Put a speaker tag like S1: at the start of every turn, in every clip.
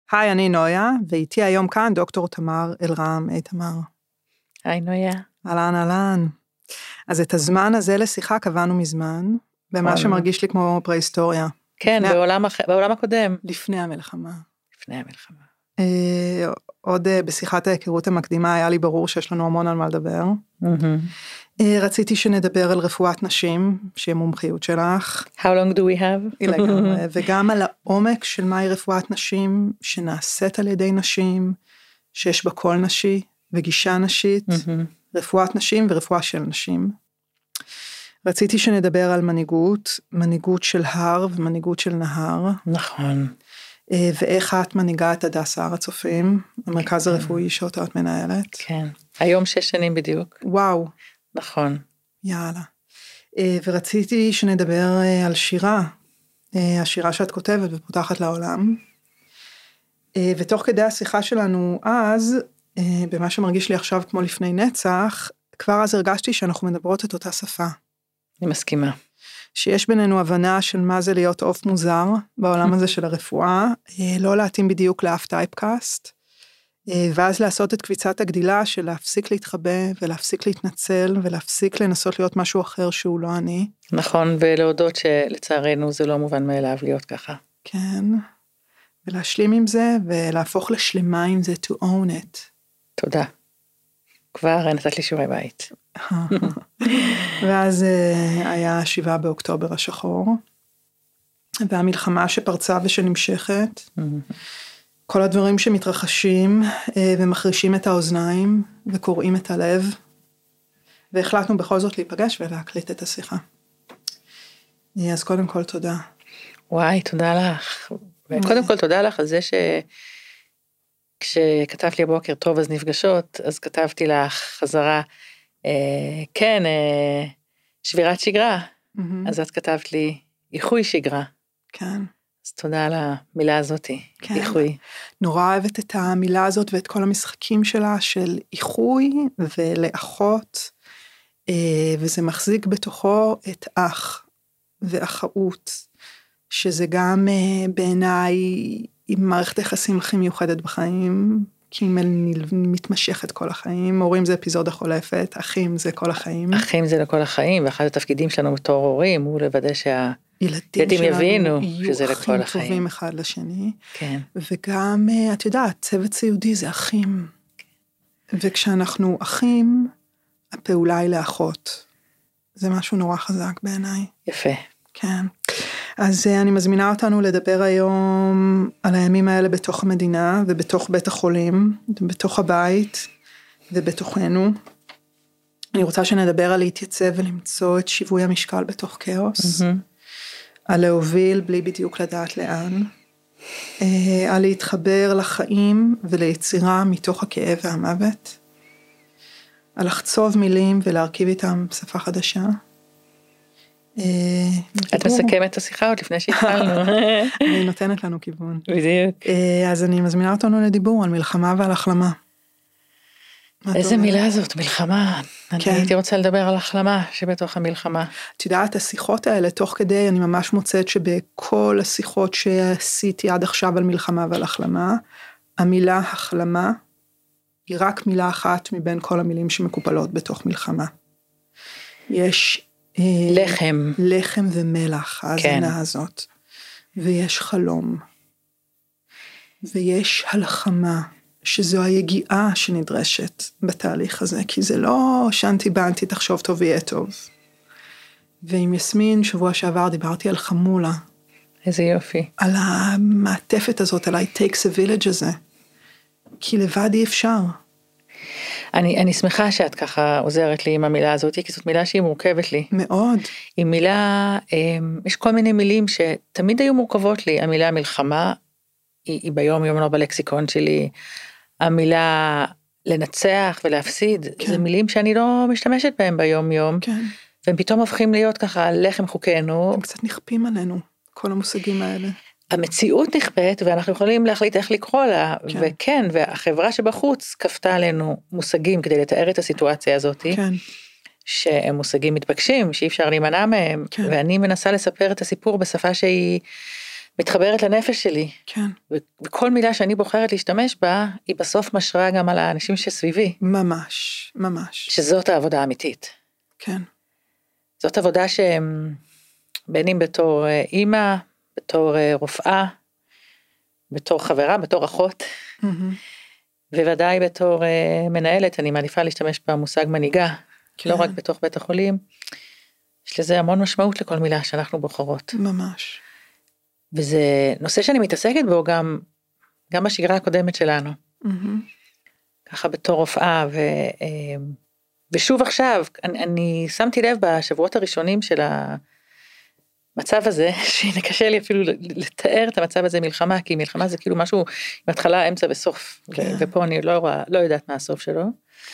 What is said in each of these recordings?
S1: היי, אני נויה, ואיתי היום כאן דוקטור תמר אלרם. היי תמר.
S2: היי נויה.
S1: אהלן, אהלן. אז את הזמן הזה לשיחה קבענו מזמן, במה שמרגיש לי כמו פרה-היסטוריה.
S2: כן, בעולם הקודם.
S1: לפני המלחמה.
S2: לפני המלחמה.
S1: עוד בשיחת ההיכרות המקדימה היה לי ברור שיש לנו המון על מה לדבר. רציתי שנדבר על רפואת נשים, שהיא המומחיות שלך.
S2: How long do we have?
S1: וגם על העומק של מהי רפואת נשים, שנעשית על ידי נשים, שיש בה קול נשי וגישה נשית, רפואת נשים ורפואה של נשים. רציתי שנדבר על מנהיגות של הר ומנהיגות של נהר.
S2: נכון.
S1: ואיך את מנהיגה את הדסה הר הצופים, המרכז הרפואי שאותו את מנהלת.
S2: כן, היום 6 שנים בדיוק.
S1: וואו.
S2: נכון.
S1: יאללה. ורציתי שנדבר על שירה, השירה שאת כותבת ופותחת לעולם. ותוך כדי השיחה שלנו אז, במה שמרגיש לי עכשיו כמו לפני נצח, כבר אז הרגשתי שאנחנו מדברות את אותה שפה.
S2: אני מסכימה.
S1: שיש בינינו הבנה של מה זה להיות עוף מוזר בעולם הזה של הרפואה, לא להתאים בדיוק לאף טייפקאסט, ואז לעשות את קביצת הגדילה של להפסיק להתחבא ולהפסיק להתנצל ולהפסיק לנסות להיות משהו אחר שהוא לא אני.
S2: נכון, ולהודות שלצערנו זה לא מובן מאליו להיות ככה.
S1: כן, ולהשלים עם זה ולהפוך לשלמה עם זה, to own it.
S2: תודה. כבר נתת לי שיעורי בית.
S1: ואז היה 7 באוקטובר השחור, והמלחמה שפרצה ושנמשכת, כל הדברים שמתרחשים ומחרישים את האוזניים וקוראים את הלב, והחלטנו בכל זאת להיפגש ולהקליט את השיחה. אז קודם כל תודה.
S2: וואי, תודה לך. קודם כל תודה לך על זה כשכתבת לי הבוקר טוב אז נפגשות, אז כתבתי לך חזרה, כן, שבירת שגרה, אז את כתבת לי איחוי שגרה.
S1: כן.
S2: אז תודה על המילה הזאת,
S1: כן.
S2: איחוי.
S1: נורא אוהבת את המילה הזאת ואת כל המשחקים שלה של איחוי ולאחות, וזה מחזיק בתוכו את אח ואחאות, שזה גם בעיניי עם מערכת יחסים הכי מיוחדת בחיים, כי היא מתמשכת כל החיים, הורים זה אפיזודה חולפת, אחים זה כל החיים.
S2: אחים זה לכל החיים, ואחד התפקידים שלנו בתור הורים, הוא לוודא ילדים יבינו שזה לכל החיים.
S1: יהיו אחים טובים אחד לשני.
S2: כן.
S1: וגם, את יודעת, צוות סיעודי זה אחים. וכשאנחנו אחים, הפעולה היא לאחות. זה משהו נורא חזק בעיניי.
S2: יפה.
S1: כן. אז אני מזמינה אותנו לדבר היום על הימים האלה בתוך המדינה, ובתוך בית החולים, בתוך הבית, ובתוכנו. אני רוצה שנדבר על להתייצב ולמצוא את שיווי המשקל בתוך כאוס. על להוביל בלי בדיוק לדעת לאן, על להתחבר לחיים וליצירה מתוך הכאב והמוות, על לחצוב מילים ולהרכיב איתם שפה חדשה.
S2: את מסכמת את השיחה עוד לפני שהתחלנו.
S1: היא נותנת לנו כיוון.
S2: בדיוק.
S1: אז אני מזמינה אותנו לדיבור על מלחמה ועל החלמה.
S2: איזה מילה זאת, מלחמה. אני הייתי רוצה לדבר על החלמה שבתוך המלחמה.
S1: את יודעת, השיחות האלה, תוך כדי, אני ממש מוצאת שבכל השיחות שעשיתי עד עכשיו על מלחמה ועל החלמה, המילה החלמה היא רק מילה אחת מבין כל המילים שמקופלות בתוך מלחמה. יש לחם ומלח, ההזנה הזאת. ויש חלום. ויש הלחמה. שזו היגיעה שנדרשת בתהליך הזה, כי זה לא שנתי בנתי תחשוב טוב ויהיה טוב. ועם יסמין שבוע שעבר דיברתי על חמולה.
S2: איזה יופי.
S1: על המעטפת הזאת, על ה-it takes a village הזה. כי לבד אי אפשר.
S2: אני שמחה שאת ככה עוזרת לי עם המילה הזאת, כי זאת מילה שהיא מורכבת לי.
S1: מאוד.
S2: היא מילה, יש כל מיני מילים שתמיד היו מורכבות לי, המילה מלחמה, היא ביום יום לא בלקסיקון שלי, המילה לנצח ולהפסיד, כן. זה מילים שאני לא משתמשת בהם ביום יום, כן. והם פתאום הופכים להיות ככה לחם חוקנו.
S1: הם קצת נכפים עלינו, כל המושגים האלה.
S2: המציאות נכפית, ואנחנו יכולים להחליט איך לקרוא לה, כן. וכן, והחברה שבחוץ כפתה עלינו מושגים כדי לתאר את הסיטואציה הזאת, כן. שהם מושגים מתבקשים, שאי אפשר להימנע מהם, כן. ואני מנסה לספר את הסיפור בשפה שהיא מתחברת לנפש שלי.
S1: כן.
S2: וכל מילה שאני בוחרת להשתמש בה, היא בסוף משרה גם על האנשים שסביבי.
S1: ממש, ממש.
S2: שזאת העבודה האמיתית.
S1: כן.
S2: זאת עבודה שהם, בין אם בתור אימא, בתור רופאה, בתור חברה, בתור אחות, וודאי בתור מנהלת, אני מעדיפה להשתמש במושג מנהיגה,
S1: כן.
S2: לא רק בתוך בית החולים, יש לזה המון משמעות לכל מילה שאנחנו בוחרות.
S1: ממש.
S2: וזה נושא שאני מתעסקת בו גם בשגרה הקודמת שלנו. ככה בתור רופאה, ושוב עכשיו, אני שמתי לב בשבועות הראשונים של המצב הזה, שקשה לי אפילו לתאר את המצב הזה מלחמה, כי מלחמה זה כאילו משהו עם התחלה, אמצע וסוף, ופה אני לא יודעת מה הסוף שלו.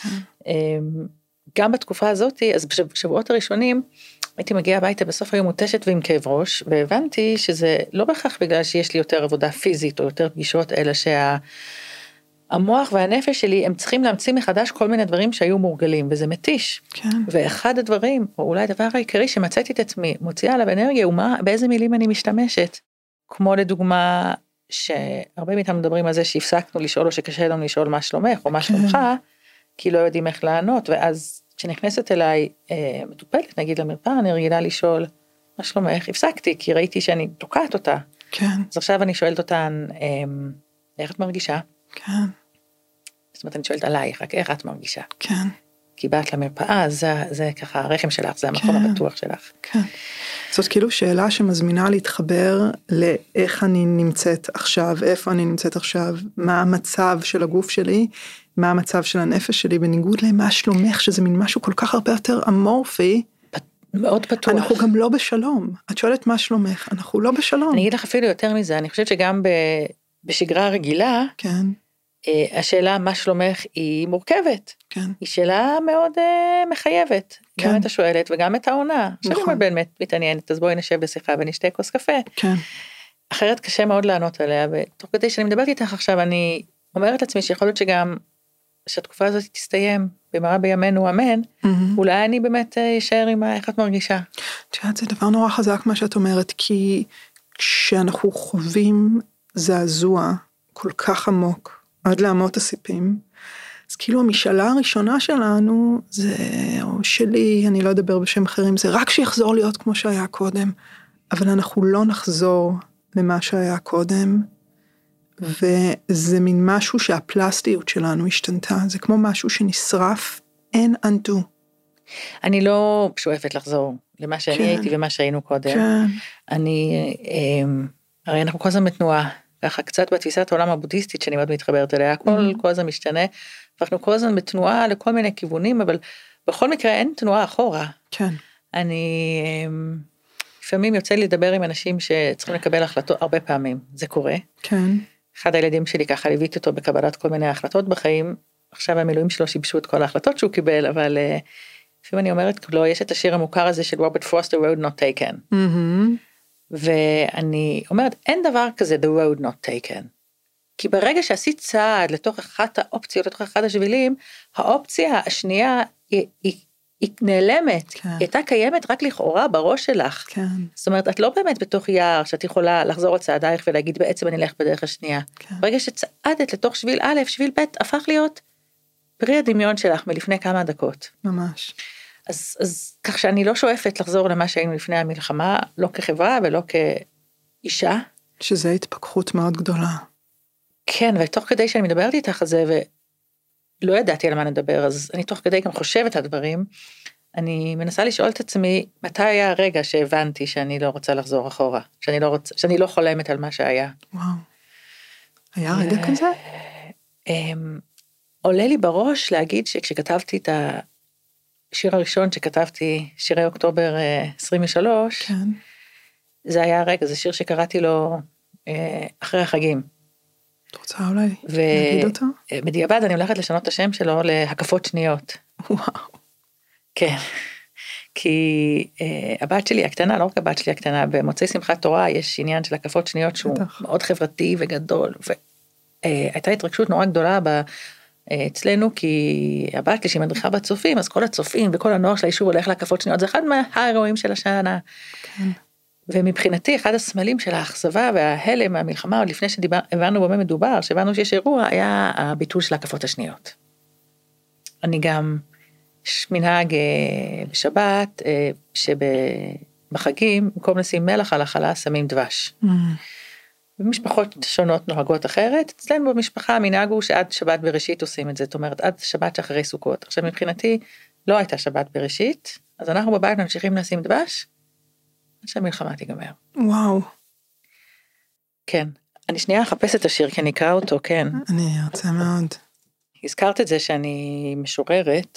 S2: גם בתקופה הזאת, אז בשבועות הראשונים, הייתי מגיעה הביתה בסוף היום מוטשת ועם כאב ראש, והבנתי שזה לא בהכרח בגלל שיש לי יותר עבודה פיזית או יותר פגישות, אלא שהמוח והנפש שלי הם צריכים להמציא מחדש כל מיני דברים שהיו מורגלים, וזה מתיש.
S1: כן.
S2: ואחד הדברים, או אולי הדבר העיקרי שמצאתי את עצמי, מוציאה עליו אנרגיה, הוא באיזה מילים אני משתמשת. כמו לדוגמה, שהרבה מאיתם מדברים על זה שהפסקנו לשאול, או שקשה לנו לשאול מה שלומך, או מה שלומך, כי לא יודעים איך לענות, ואז כשנכנסת אליי מטופלת, נגיד למרפאה, אני רגילה לשאול, מה שלומך? הפסקתי, כי ראיתי שאני תוקעת אותה.
S1: כן.
S2: אז עכשיו אני שואלת אותן, איך את מרגישה?
S1: כן.
S2: זאת אומרת, אני שואלת עלייך, רק איך את מרגישה?
S1: כן.
S2: כי באת למרפאה, זה ככה הרחם שלך, זה המקום הבטוח שלך.
S1: כן. זאת כאילו שאלה שמזמינה להתחבר לאיך אני נמצאת עכשיו, איפה אני נמצאת עכשיו, מה המצב של הגוף שלי, מה המצב של הנפש שלי, בניגוד למה שלומך, שזה מין משהו כל כך הרבה יותר אמורפי.
S2: מאוד פתוח.
S1: אנחנו גם לא בשלום. את שואלת מה שלומך, אנחנו לא בשלום.
S2: אני אגיד לך אפילו יותר מזה, אני חושבת שגם בשגרה רגילה,
S1: כן.
S2: השאלה מה שלומך היא מורכבת.
S1: כן.
S2: היא שאלה מאוד מחייבת.
S1: כן.
S2: גם את השואלת וגם את העונה.
S1: נכון.
S2: שאני באמת מתעניינת, אז בואי נשב לשיחה ונשתה כוס קפה.
S1: כן.
S2: אחרת קשה מאוד לענות עליה, ותוך כדי שאני מדברת איתך עכשיו, אני אומרת לעצמי שיכול להיות שגם, שהתקופה הזאת תסתיים, במהרה בימינו אמן, אולי אני באמת אשאר עם איך את מרגישה.
S1: תשעת, זה דבר נורא חזק מה שאת אומרת, כי כשאנחנו חווים זעזוע כל כך עמוק, עד לאמות הסיפים, אז כאילו המשאלה הראשונה שלנו, זה, או שלי, אני לא אדבר בשם אחרים, זה רק שיחזור להיות כמו שהיה קודם, אבל אנחנו לא נחזור למה שהיה קודם, וזה מין משהו שהפלסטיות שלנו השתנתה, זה כמו משהו שנשרף, אין undo.
S2: אני לא שואפת לחזור למה שאני
S1: כן.
S2: הייתי ומה שהיינו קודם.
S1: כן.
S2: הרי אנחנו כל הזמן בתנועה, ככה קצת בתפיסת העולם הבודהיסטית שאני מאוד מתחברת אליה, כל הזמן משתנה, ואנחנו כל הזמן בתנועה לכל מיני כיוונים, אבל בכל מקרה אין תנועה אחורה.
S1: כן.
S2: אני לפעמים יוצא לי לדבר עם אנשים שצריכים לקבל החלטות, הרבה פעמים, זה קורה.
S1: כן.
S2: אחד הילדים שלי ככה ליוויתי אותו בקבלת כל מיני החלטות בחיים, עכשיו המילואים שלו שיבשו את כל ההחלטות שהוא קיבל, אבל לפעמים אני אומרת לו, יש את השיר המוכר הזה של רוברט פרוסטר, Road Not Taken. ואני אומרת, אין דבר כזה the road not taken. כי ברגע שעשית צעד לתוך אחת האופציות, לתוך אחד השבילים, האופציה השנייה היא נעלמת.
S1: כן.
S2: היא הייתה קיימת רק לכאורה בראש שלך.
S1: כן.
S2: זאת אומרת, את לא באמת בתוך יער שאת יכולה לחזור לצעדייך ולהגיד בעצם אני אלך בדרך השנייה.
S1: כן.
S2: ברגע שצעדת לתוך שביל א', שביל ב', הפך להיות פרי הדמיון שלך מלפני כמה דקות.
S1: ממש.
S2: אז כך שאני לא שואפת לחזור למה שהיינו לפני המלחמה, לא כחברה ולא כאישה.
S1: שזה התפכחות מאוד גדולה.
S2: כן, ותוך כדי שאני מדברת איתך על זה, ולא ידעתי על מה נדבר, אז אני תוך כדי גם חושבת על דברים, אני מנסה לשאול את עצמי, מתי היה הרגע שהבנתי שאני לא רוצה לחזור אחורה, שאני לא חולמת על מה שהיה.
S1: וואו. היה רגע כזה?
S2: עולה לי בראש להגיד שכשכתבתי את השיר הראשון שכתבתי, שירי אוקטובר 23,
S1: כן.
S2: זה היה רגע, זה שיר שקראתי לו אחרי החגים.
S1: את רוצה אולי להגיד אותו?
S2: בדיעבד אני הולכת לשנות את השם שלו להקפות שניות.
S1: וואו.
S2: כן. כי הבת שלי הקטנה, לא רק הבת שלי הקטנה, במוצאי שמחת תורה יש עניין של הקפות שניות שהוא מאוד חברתי וגדול, והייתה התרגשות נורא גדולה אצלנו, כי הבת שלי שהיא מדריכה בצופים, אז כל הצופים וכל הנוער של היישוב הולך להקפות שניות, זה אחד מהאירועים של השנה.
S1: כן.
S2: ומבחינתי, אחד הסמלים של האכזבה וההלם מהמלחמה, עוד לפני שהבנו במה מדובר, שהבנו שיש אירוע, היה הביטול של ההקפות השניות. אני גם, יש מנהג בשבת, שבחגים, במקום לשים מלח על החלה, שמים דבש. במשפחות שונות נוהגות אחרת, אצלנו במשפחה המנהג הוא שעד שבת בראשית עושים את זה, זאת אומרת, עד שבת שאחרי סוכות. עכשיו מבחינתי, לא הייתה שבת בראשית, אז אנחנו בבית ממשיכים לשים דבש, עד שהמלחמה תיגמר.
S1: וואו.
S2: כן, אני שנייה אחפש את השיר, כי אני אקרא אותו, כן.
S1: אני ארצה מאוד.
S2: הזכרת את זה שאני משוררת,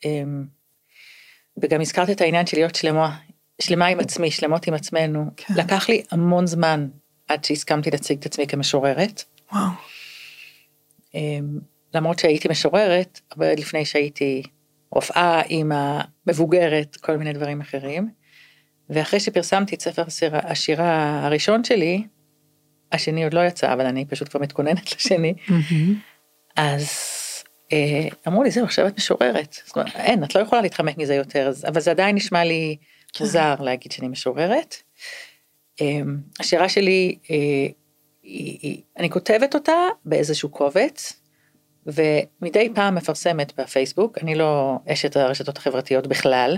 S2: וגם הזכרת את העניין של להיות שלמה עם עצמי, שלמות עם עצמנו. כן. לקח לי המון זמן, עד שהסכמתי להציג את עצמי כמשוררת.
S1: וואו.
S2: למרות שהייתי משוררת, אבל לפני שהייתי רופאה, אימא, מבוגרת, כל מיני דברים אחרים. ואחרי שפרסמתי את ספר השירה הראשון שלי, השני עוד לא יצא, אבל אני פשוט כבר מתכוננת לשני, אז אמרו לי, זהו, עכשיו את משוררת. זאת אומרת, אין, את לא יכולה להתחמק מזה יותר, אבל זה עדיין נשמע לי מוזר להגיד שאני משוררת. השירה שלי, אני כותבת אותה באיזשהו קובץ, ומדי פעם מפרסמת בפייסבוק, אני לא אשת הרשתות החברתיות בכלל,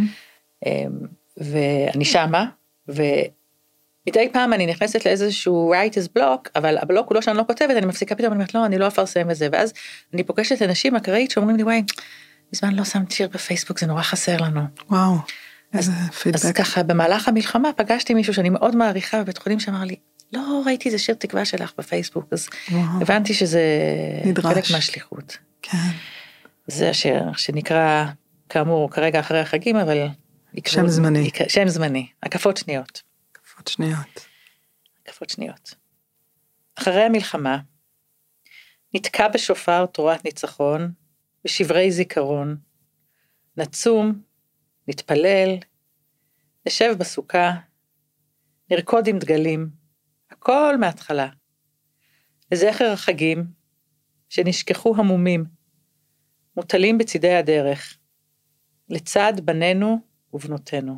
S2: ואני שמה, ומדי פעם אני נכנסת לאיזשהו writer's block, אבל הבלוק הוא לא שאני לא כותבת, אני מפסיקה פתאום, אני אומרת, לא, אני לא אפרסם את זה, ואז אני פוגשת אנשים אקראית שאומרים לי, וואי, בזמן לא שמת שיר בפייסבוק, זה נורא חסר לנו.
S1: וואו, איזה פידבק.
S2: אז ככה, במהלך המלחמה פגשתי מישהו שאני מאוד מעריכה בבית חולים, שאמר לי, לא ראיתי איזה שיר תקווה שלך בפייסבוק, אז הבנתי שזה חלק מהשליחות.
S1: כן.
S2: זה השיר שנקרא, כאמור, כרגע אחרי החגים, אבל
S1: שם זמני.
S2: שם זמני, הקפות שניות.
S1: הקפות שניות.
S2: הקפות שניות. אחרי המלחמה, נתקע בשופר תורת ניצחון, בשברי זיכרון, נצום, נתפלל, נשב בסוכה, נרקוד עם דגלים, הכל מההתחלה. לזכר החגים, שנשכחו המומים, מוטלים בצידי הדרך, לצד בנינו ובנותינו.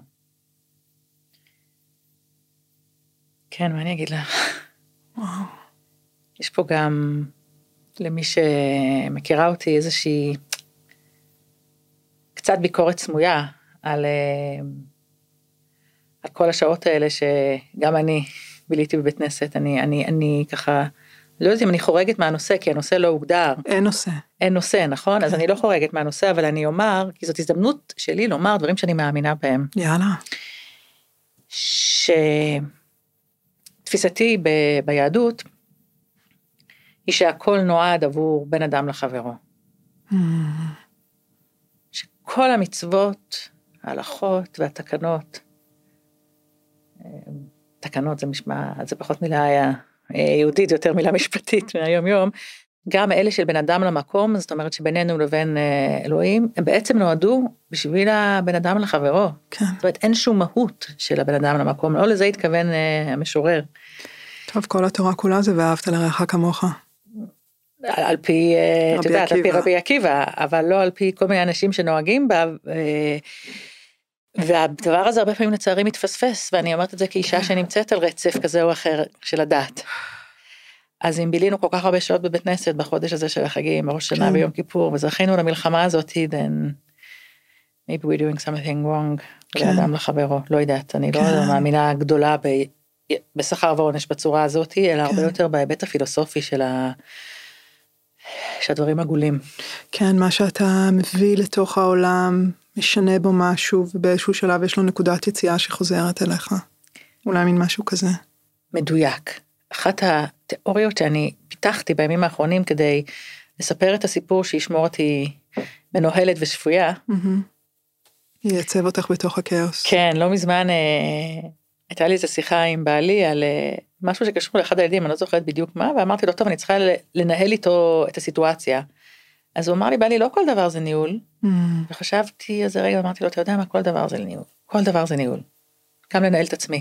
S2: כן, מה אני אגיד לך?
S1: וואו.
S2: יש פה גם, למי שמכירה אותי, איזושהי קצת ביקורת סמויה על כל השעות האלה שגם אני ביליתי בבית כנסת. אני ככה, לא יודעת אם אני חורגת מהנושא, כי הנושא לא הוגדר.
S1: אין נושא.
S2: אין נושא, נכון? אז אני לא חורגת מהנושא, אבל אני אומר, כי זאת הזדמנות שלי לומר דברים שאני מאמינה בהם.
S1: יאללה.
S2: שתפיסתי ביהדות, היא שהכל נועד עבור בן אדם לחברו. שכל המצוות, ההלכות והתקנות, תקנות זה משמע, זה פחות מילה יהודית, יותר מילה משפטית מהיום יום, גם אלה של בן אדם למקום, זאת אומרת שבינינו לבין אלוהים, הם בעצם נועדו בשביל הבן אדם לחברו.
S1: כן.
S2: זאת אומרת, אין שום מהות של הבן אדם למקום, לא לזה התכוון המשורר.
S1: טוב, כל התורה כולה זה ואהבת לרעך כמוך.
S2: על פי, את יודעת, על פי רבי עקיבא, אבל לא על פי כל מיני אנשים שנוהגים בה, והדבר הזה הרבה פעמים לצערי מתפספס, ואני אומרת את זה כאישה שנמצאת על רצף כזה או אחר של הדת. אז אם בילינו כל כך הרבה שעות בבית כנסת בחודש הזה של החגים, בראש שנה ביום כיפור, וזכינו למלחמה הזאת, then maybe we're doing something wrong, לאדם לחברו, לא יודעת, אני לא מאמינה גדולה בשכר ועונש בצורה הזאת, אלא הרבה יותר בהיבט הפילוסופי שהדברים עגולים.
S1: כן, מה שאתה מביא לתוך העולם, משנה בו משהו, ובאיזשהו שלב יש לו נקודת יציאה שחוזרת אליך. אולי מין משהו כזה.
S2: מדויק. אחת התיאוריות שאני פיתחתי בימים האחרונים, כדי לספר את הסיפור שישמור אותי מנוהלת ושפויה.
S1: ייצב אותך בתוך הכאוס.
S2: כן, לא מזמן הייתה לי איזו שיחה עם בעלי על משהו שקשור לאחד הילדים, אני לא זוכרת בדיוק מה, ואמרתי לו, טוב, אני צריכה לנהל איתו את הסיטואציה. אז הוא אמר לי, בעלי, לא כל דבר זה ניהול. וחשבתי איזה רגע, אמרתי לו, אתה יודע מה, כל דבר זה ניהול. כל דבר זה ניהול. גם לנהל את עצמי.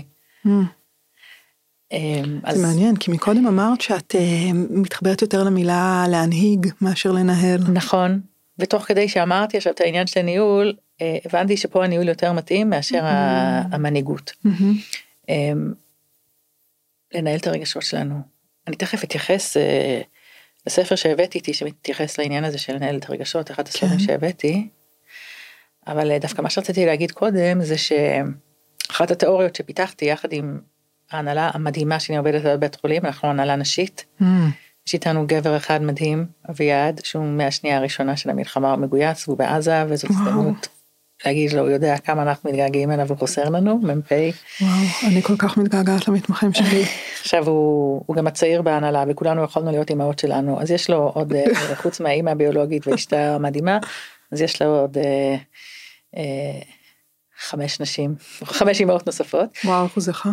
S1: זה מעניין, כי מקודם אמרת שאת מתחברת יותר למילה להנהיג מאשר לנהל.
S2: נכון, ותוך כדי שאמרתי עכשיו את העניין של הניהול, הבנתי שפה הניהול יותר מתאים מאשר המנהיגות. לנהל את הרגשות שלנו. אני תכף אתייחס לספר שהבאתי איתי, שמתייחס לעניין הזה של לנהל את הרגשות, אחד הספרים שהבאתי, אבל דווקא מה שרציתי להגיד קודם, זה שאחת התיאוריות שפיתחתי, יחד עם ההנהלה המדהימה שאני עובדת בבית חולים, אנחנו הנהלה נשית, יש איתנו גבר אחד מדהים, אביעד, שהוא מהשנייה הראשונה של המלחמה, הוא מגויס, והוא בעזה, וזאת הזדמנות להגיד לו, הוא יודע כמה אנחנו מתגעגעים אליו, הוא חוסר לנו, מ"פ.
S1: וואו, אני כל כך מתגעגעת למתמחים שלי.
S2: עכשיו הוא גם הצעיר בהנהלה, וכולנו יכולנו להיות אמהות שלנו, אז יש לו עוד, חוץ מהאימא הביולוגית ואשתה המדהימה, אז יש לו עוד 5 נשים, 5 אמהות נוספות.
S1: וואו, איך הוא זכה.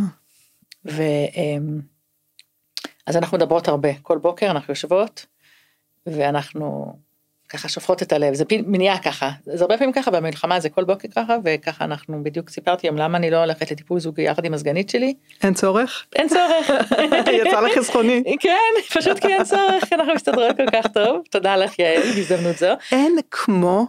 S2: אז אנחנו מדברות הרבה, כל בוקר אנחנו יושבות, ואנחנו ככה שופכות את הלב, זה מניעה ככה, זה הרבה פעמים ככה, במלחמה זה כל בוקר ככה, וככה אנחנו בדיוק סיפרתי היום, למה אני לא הולכת לטיפול זוגי יחד עם הסגנית שלי?
S1: אין צורך?
S2: אין צורך.
S1: יצא לך חסכוני.
S2: כן, פשוט כי אין צורך, אנחנו מסתדרות כל כך טוב, תודה לך יעל, בהזדמנות זו.
S1: אין כמו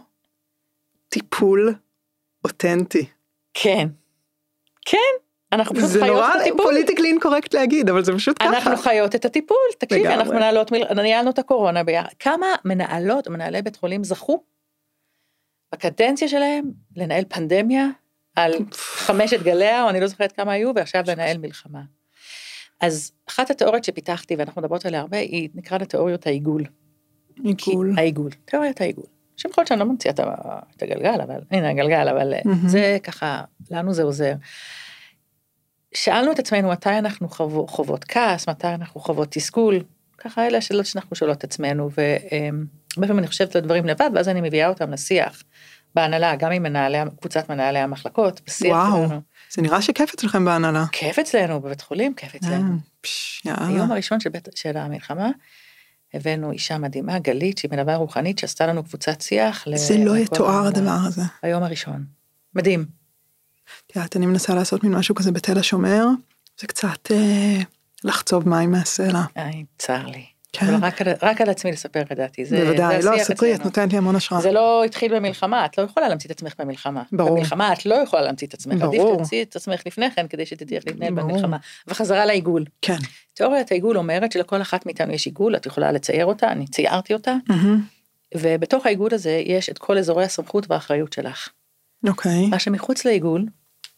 S1: טיפול אותנטי.
S2: כן, כן. אנחנו פשוט חיות את הטיפול.
S1: זה נורא פוליטיקלי אינקורקט להגיד, אבל זה פשוט ככה.
S2: אנחנו חיות את הטיפול, תקשיבי, אנחנו ניהלנו את הקורונה ביחד. כמה מנהלות, מנהלי בית חולים זכו בקדנציה שלהם לנהל פנדמיה על 5 גליה, או אני לא זוכרת כמה היו, ועכשיו לנהל מלחמה. אז אחת התיאוריות שפיתחתי, ואנחנו מדברות עליה הרבה, היא נקרא לתיאוריות העיגול.
S1: עיגול.
S2: העיגול, תיאוריית העיגול. שמחות שאני לא ממציאה את הגלגל, אבל, הנה הגלגל, אבל זה ככה, לנו זה עוזר. שאלנו את עצמנו מתי אנחנו חוות כעס, מתי אנחנו חוות תסכול, ככה אלה השאלות שאנחנו שואלות את עצמנו, והרבה פעמים אני חושבת על דברים לבד, ואז אני מביאה אותם לשיח, בהנהלה, גם עם קבוצת מנהלי המחלקות, בשיח
S1: וואו,
S2: שלנו.
S1: זה נראה שכיף אצלכם בהנהלה.
S2: כיף אצלנו, בבית חולים, כיף אצלנו. היום הראשון של המלחמה, הבאנו אישה מדהימה, גלית, שהיא מלווה רוחנית, שעשתה לנו קבוצת שיח.
S1: זה לא יתואר הדבר הזה.
S2: היום הראשון. מדהים.
S1: תראה, אני מנסה לעשות מן משהו כזה בתל השומר, זה קצת לחצוב מים מהסלע.
S2: צר לי.
S1: כן.
S2: אבל רק על עצמי לספר לדעתי.
S1: בוודאי, לא, ספרי, את נותנת לי המון השראה.
S2: זה לא התחיל במלחמה, את לא יכולה להמציא את עצמך במלחמה.
S1: ברור.
S2: במלחמה את לא יכולה להמציא את עצמך.
S1: ברור.
S2: עדיף תמציא את עצמך לפני כן, כדי שתדעי איך להתנהל במלחמה. וחזרה לעיגול.
S1: כן.
S2: תיאוריית העיגול אומרת שלכל אחת מאיתנו יש עיגול, את יכולה לצייר אותה, אני ציירתי אותה, ובתוך העיגול הזה יש את כל אזורי הסמכות והאחריות שלך.
S1: אוקיי.
S2: מה שמחוץ לעיגול,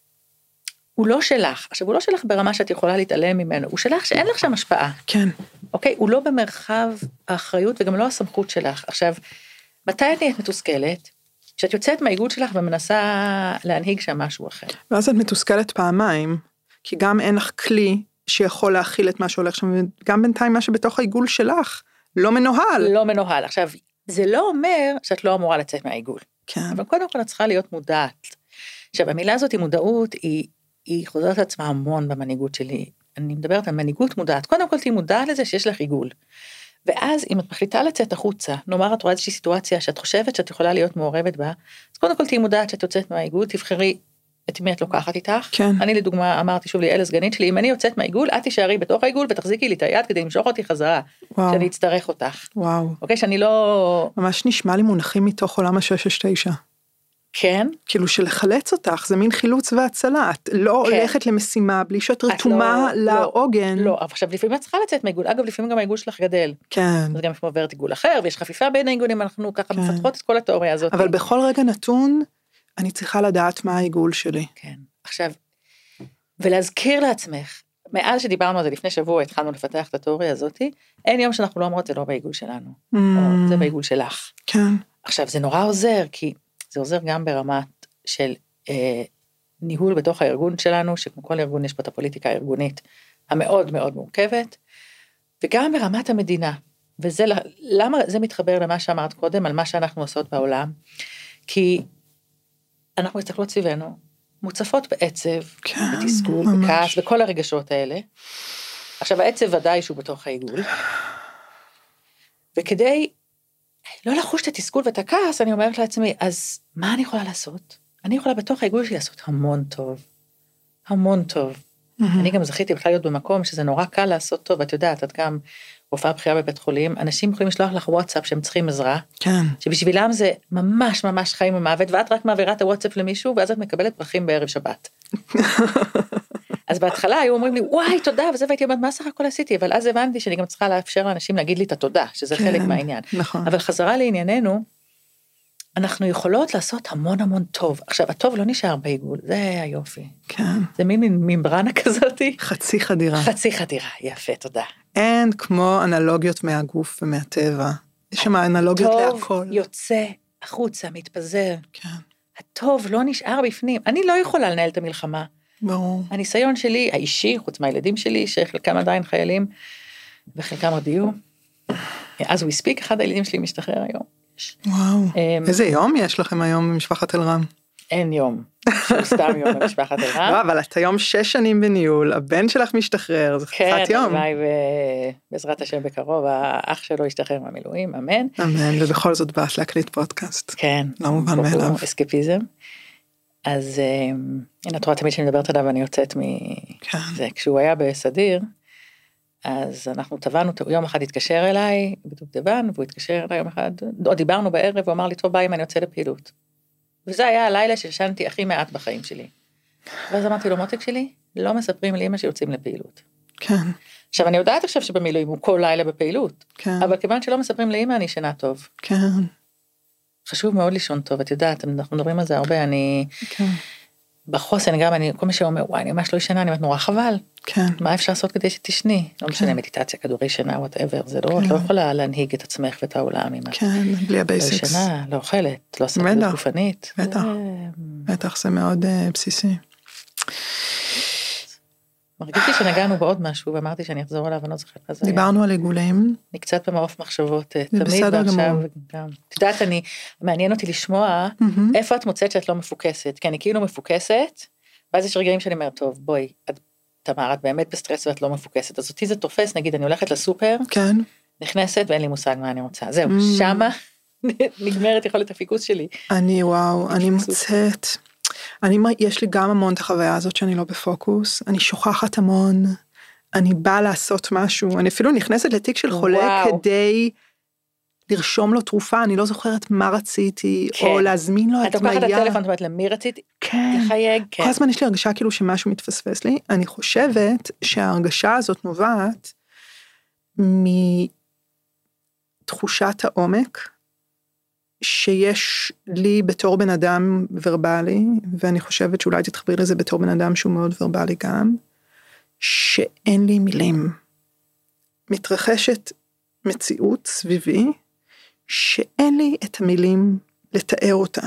S2: הוא לא שלך. עכשיו, הוא לא שלך ברמה שאת יכולה להתעלם ממנו, הוא שלך שאין לך שם השפעה.
S1: כן.
S2: אוקיי? הוא לא במרחב האחריות וגם לא הסמכות שלך. עכשיו, מתי את נהיית מתוסכלת? כשאת יוצאת מהעיגול שלך ומנסה להנהיג שם משהו אחר.
S1: ואז את מתוסכלת פעמיים, כי גם אין לך כלי שיכול להכיל את מה שהולך שם, וגם בינתיים מה שבתוך העיגול שלך לא מנוהל.
S2: לא מנוהל. עכשיו, זה לא אומר שאת לא אמורה לצאת מהעיגול.
S1: כן.
S2: אבל קודם כל את צריכה להיות מודעת. עכשיו, המילה הזאת היא מודעות, היא חוזרת לעצמה המון במנהיגות שלי. אני מדברת על מנהיגות מודעת. קודם כל תהי מודעת לזה שיש לך עיגול. ואז אם את מחליטה לצאת החוצה, נאמר את רואה איזושהי סיטואציה שאת חושבת שאת יכולה להיות מעורבת בה, אז קודם כל תהי מודעת שאת יוצאת מהעיגול, תבחרי את מי את לוקחת איתך.
S1: כן.
S2: אני לדוגמה אמרתי שוב לי, אל הסגנית שלי, אם אני יוצאת מהעיגול, את תישארי בתוך העיגול ותחזיקי לי את היד כדי למשוך אותי חזרה, שאני אצטרך אותך.
S1: וואו.
S2: אוקיי, שאני לא...
S1: ממש נשמע לי מונחים מתוך עולם ה-669.
S2: כן.
S1: כאילו שלחלץ אותך, זה מין חילוץ והצלה, את לא הולכת למשימה, בלי שאת רתומה לעוגן.
S2: לא, עכשיו לפעמים את צריכה לצאת מהעיגול, אגב לפעמים גם העיגול שלך גדל.
S1: כן.
S2: אז גם יש עוברת עיגול אחר, ויש חפיפה בין העיגולים, אנחנו ככה מפתחות את כל התיאוריה הזאת.
S1: אבל בכל רגע נתון, אני צריכה לדעת מה העיגול שלי.
S2: כן, עכשיו, ולהזכיר לעצמך, מאז שדיברנו על זה לפני שבוע, התחלנו לפתח את התיאוריה הזאת, אין יום שאנחנו לא אומרות, זה לא בעיגול שלנו, או זה בעיגול שלך.
S1: כן.
S2: עכשיו, זה נורא עוזר, כי זה עוזר גם ברמת של ניהול בתוך הארגון שלנו, שכמו כל ארגון יש פה את הפוליטיקה הארגונית המאוד מאוד מורכבת, וגם ברמת המדינה. וזה, למה זה מתחבר למה שאמרת קודם, על מה שאנחנו עושות בעולם? כי אנחנו מסתכלות סביבנו, מוצפות בעצב,
S1: כן,
S2: בתסכול, בכעס, וכל הרגשות האלה. עכשיו, העצב ודאי שהוא בתוך העיגול, וכדי לא לחוש את התסכול ואת הכעס, אני אומרת לעצמי, אז מה אני יכולה לעשות? אני יכולה בתוך העיגול שלי לעשות המון טוב. המון טוב. אני גם זכיתי בכלל להיות במקום שזה נורא קל לעשות טוב, את יודעת, את גם רופאה בכירה בבית חולים, אנשים יכולים לשלוח לך וואטסאפ שהם צריכים עזרה,
S1: כן.
S2: שבשבילם זה ממש ממש חיים ומוות, ואת רק מעבירה את הוואטסאפ למישהו, ואז את מקבלת פרחים בערב שבת. אז בהתחלה היו אומרים לי, וואי, תודה, וזה, והייתי אומרת, מה סך הכל עשיתי? אבל אז הבנתי שאני גם צריכה לאפשר לאנשים להגיד לי את התודה, שזה חלק מהעניין.
S1: נכון.
S2: אבל חזרה לענייננו, אנחנו יכולות לעשות המון המון טוב. עכשיו, הטוב לא נשאר בעיגול, זה היופי.
S1: כן.
S2: זה מין ממברנה כזאת.
S1: חצי חדירה.
S2: חצי חדירה, יפה, תודה.
S1: אין כמו אנלוגיות מהגוף ומהטבע. יש שם אנלוגיות להכל.
S2: טוב יוצא החוצה, מתפזר.
S1: כן.
S2: הטוב לא נשאר בפנים. אני לא יכולה לנהל את המלחמה.
S1: ברור.
S2: הניסיון שלי, האישי, חוץ מהילדים שלי, שחלקם עדיין חיילים, וחלקם הודיעו. אז הוא הספיק, אחד הילדים שלי משתחרר היום.
S1: וואו. איזה יום יש לכם היום במשפחת אלרם?
S2: אין יום. שהוא סתם יום במשפחת אלרם.
S1: לא, אבל את היום 6 שנים בניהול, הבן שלך משתחרר, זה חצת יום.
S2: כן, אולי בעזרת השם בקרוב, האח שלו ישתחרר מהמילואים, אמן.
S1: אמן, ובכל זאת באת להקליט פודקאסט.
S2: כן.
S1: לא מובן מאליו.
S2: אסקפיזם. אז הנה, את רואה תמיד שאני מדברת עליו, ואני יוצאת מזה. כשהוא היה בסדיר, אז אנחנו טבענו, יום אחד התקשר אליי, בדובדבן, והוא התקשר אליי יום אחד, דיברנו בערב, הוא אמר לי, טוב, ביי, אם אני יוצא לפעילות. וזה היה הלילה שישנתי הכי מעט בחיים שלי. ואז אמרתי לו, מותק שלי, לא מספרים לאמא שיוצאים לפעילות.
S1: כן.
S2: עכשיו, אני יודעת עכשיו שבמילואים הוא כל לילה בפעילות,
S1: כן.
S2: אבל כיוון שלא מספרים לאמא, אני ישנה טוב.
S1: כן.
S2: חשוב מאוד לישון טוב, את יודעת, אנחנו מדברים על זה הרבה,
S1: כן.
S2: בחוסן גם, כל מי שאומר, וואי, אני ממש לא ישנה, אני אומרת, נורא חבל.
S1: כן.
S2: מה אפשר לעשות כדי שתשני? לא משנה, מדיטציה, כדורי שינה, whatever, זה לא, את לא יכולה להנהיג את עצמך ואת העולם.
S1: כן, בלי הבייסיקס.
S2: לא ישנה, לא אוכלת, לא עושה פעילות גופנית.
S1: בטח, בטח, זה מאוד בסיסי.
S2: מרגישתי שנגענו בעוד משהו, ואמרתי שאני אחזור עליו, אני לא זוכרת מה זה היה.
S1: דיברנו על עיגולים.
S2: אני קצת במעוף מחשבות, תמיד ועכשיו גם. את יודעת, מעניין אותי לשמוע, איפה את מוצאת שאת לא מפוקסת? כי אני כאילו מפוקסת, ואז יש רגעים שאני אומרת, טוב, בואי, תמר, את באמת בסטרס ואת לא מפוקסת, אז אותי זה תופס, נגיד, אני הולכת לסופר,
S1: כן.
S2: נכנסת ואין לי מושג מה אני רוצה. זהו, שמה נגמרת יכולת הפיקוס שלי.
S1: וואו, אני מוצאת, יש לי גם המון את החוויה הזאת שאני לא בפוקוס, אני שוכחת המון, אני באה לעשות משהו, אני אפילו נכנסת לתיק של חולה כדי לרשום לו תרופה, אני לא זוכרת מה רציתי, או להזמין לו את
S2: את לוקחת את הטלפון, את אומרת, למי רציתי?
S1: כן.
S2: תחייג, כן.
S1: כל הזמן יש לי הרגשה כאילו שמשהו מתפספס לי, אני חושבת שההרגשה הזאת נובעת מתחושת העומק, שיש לי בתור בן אדם ורבלי, ואני חושבת שאולי תתחברי לזה בתור בן אדם שהוא מאוד ורבלי גם, שאין לי מילים. מתרחשת מציאות סביבי, שאין לי את המילים לתאר אותה.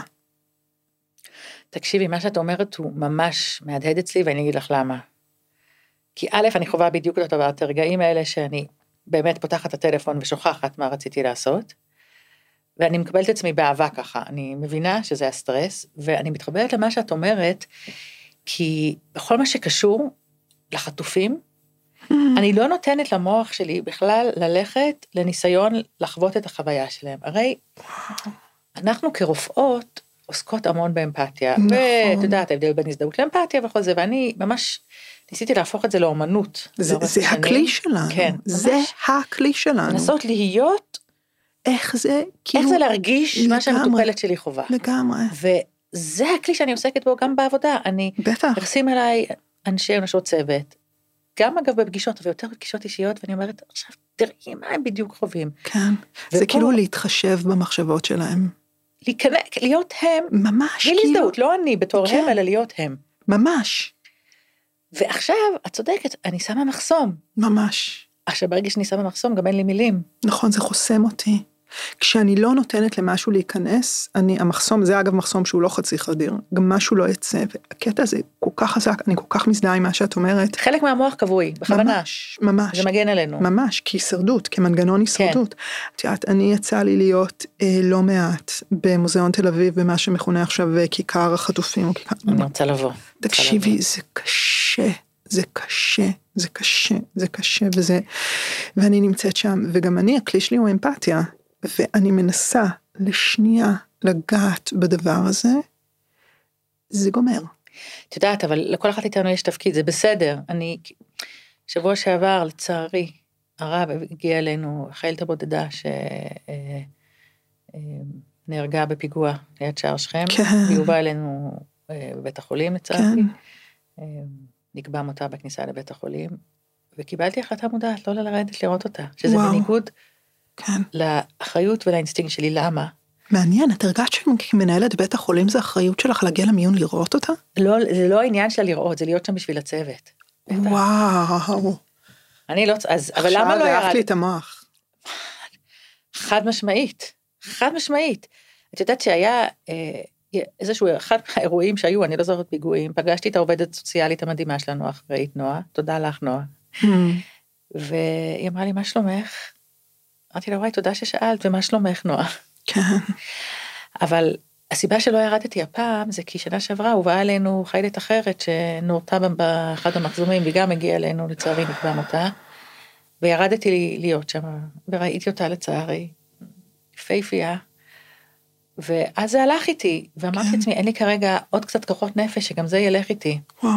S2: תקשיבי, מה שאת אומרת הוא ממש מהדהד אצלי, ואני אגיד לך למה. כי א', אני חווה בדיוק את הרגעים האלה שאני באמת פותחת את הטלפון ושוכחת מה רציתי לעשות, ואני מקבלת עצמי באהבה ככה, אני מבינה שזה הסטרס, ואני מתחברת למה שאת אומרת, כי בכל מה שקשור לחטופים, אני לא נותנת למוח שלי בכלל ללכת לניסיון לחוות את החוויה שלהם. הרי אנחנו כרופאות עוסקות המון באמפתיה, ואת יודעת, ההבדל בין הזדהות לאמפתיה וכל זה, ואני ממש ניסיתי להפוך את זה לאומנות.
S1: זה הכלי שלנו,
S2: כן,
S1: זה הכלי שלנו.
S2: לנסות להיות,
S1: איך זה
S2: להרגיש מה שהמטופלת שלי חובה.
S1: לגמרי.
S2: וזה הכלי שאני עוסקת בו גם בעבודה. אני יחסים אליי אנשי נשות צוות, גם אגב בפגישות, ויותר בפגישות אישיות, ואני אומרת, עכשיו תראי מה הם בדיוק חווים.
S1: כן, זה כאילו להתחשב במחשבות שלהם.
S2: להיות הם,
S1: ממש,
S2: בלי להזדהות, לא אני בתור הם, אלא להיות הם.
S1: ממש.
S2: ועכשיו, את צודקת, אני שמה מחסום.
S1: ממש.
S2: עכשיו ברגע שאני שמה מחסום, גם אין לי מילים.
S1: נכון, זה חוסם אותי. כשאני לא נותנת למשהו להיכנס, המחסום, זה אגב מחסום שהוא לא חצי חדיר, גם משהו לא יצא, והקטע הזה כל כך חזק, אני כל כך מזדהה עם מה שאת אומרת.
S2: חלק מהמוח קבוי, בכוונה.
S1: ממש, ממש.
S2: זה מגן עלינו.
S1: ממש, כהישרדות, כמנגנון הישרדות. את יודעת, אני יצא לי להיות לא מעט במוזיאון תל אביב, במה שמכונה עכשיו כיכר החטופים.
S2: אני רוצה לבוא.
S1: תקשיבי, זה קשה, זה קשה, זה קשה, זה קשה, ואני נמצאת שם, וגם אני, הכלי שלי הוא אמפתיה, ואני מנסה לשנייה לגעת בדבר הזה, זה גומר.
S2: את יודעת, אבל לכל אחת איתנו יש תפקיד, זה בסדר. שבוע שעבר, לצערי, הרב הגיע אלינו, חיילת הבודדה שנהרגה בפיגוע ליד שער שכם, והיא הובאה אלינו בבית החולים, לצערי. נקבע מותה בכניסה לבית החולים, וקיבלתי החלטה מודעת לא לרדת לראות אותה, שזה
S1: וואו.
S2: בניגוד
S1: כן.
S2: לאחריות ולאינסטינקט שלי. למה?
S1: מעניין, את הרגשת שכמנהלת בית החולים זה אחריות שלך להגיע למיון לראות אותה?
S2: לא, זה לא העניין שלה לראות, זה להיות שם בשביל הצוות.
S1: וואו.
S2: אני לא, אז, אבל למה לא
S1: עכשיו
S2: ירד?
S1: העפת לי את המוח.
S2: חד משמעית, חד משמעית. את יודעת שהיה איזשהו אחד מהאירועים שהיו, אני לא זוכרת פיגועים, פגשתי את העובדת הסוציאלית המדהימה שלנו, אחראית נועה, תודה לך נועה. והיא אמרה לי, מה שלומך? אמרתי לה, וואי, תודה ששאלת, ומה שלומך נועה?
S1: כן.
S2: אבל הסיבה שלא ירדתי הפעם, זה כי שנה שעברה הובאה אלינו חיילת אחרת, שנורתה באחד המחזומים, והיא גם הגיעה אלינו, לצערי נקבע מותה, וירדתי להיות שם, וראיתי אותה לצערי, יפהפייה, ואז זה הלך איתי, ואמרתי לעצמי, אין לי כרגע עוד קצת כוחות נפש, שגם זה ילך איתי.
S1: וואו.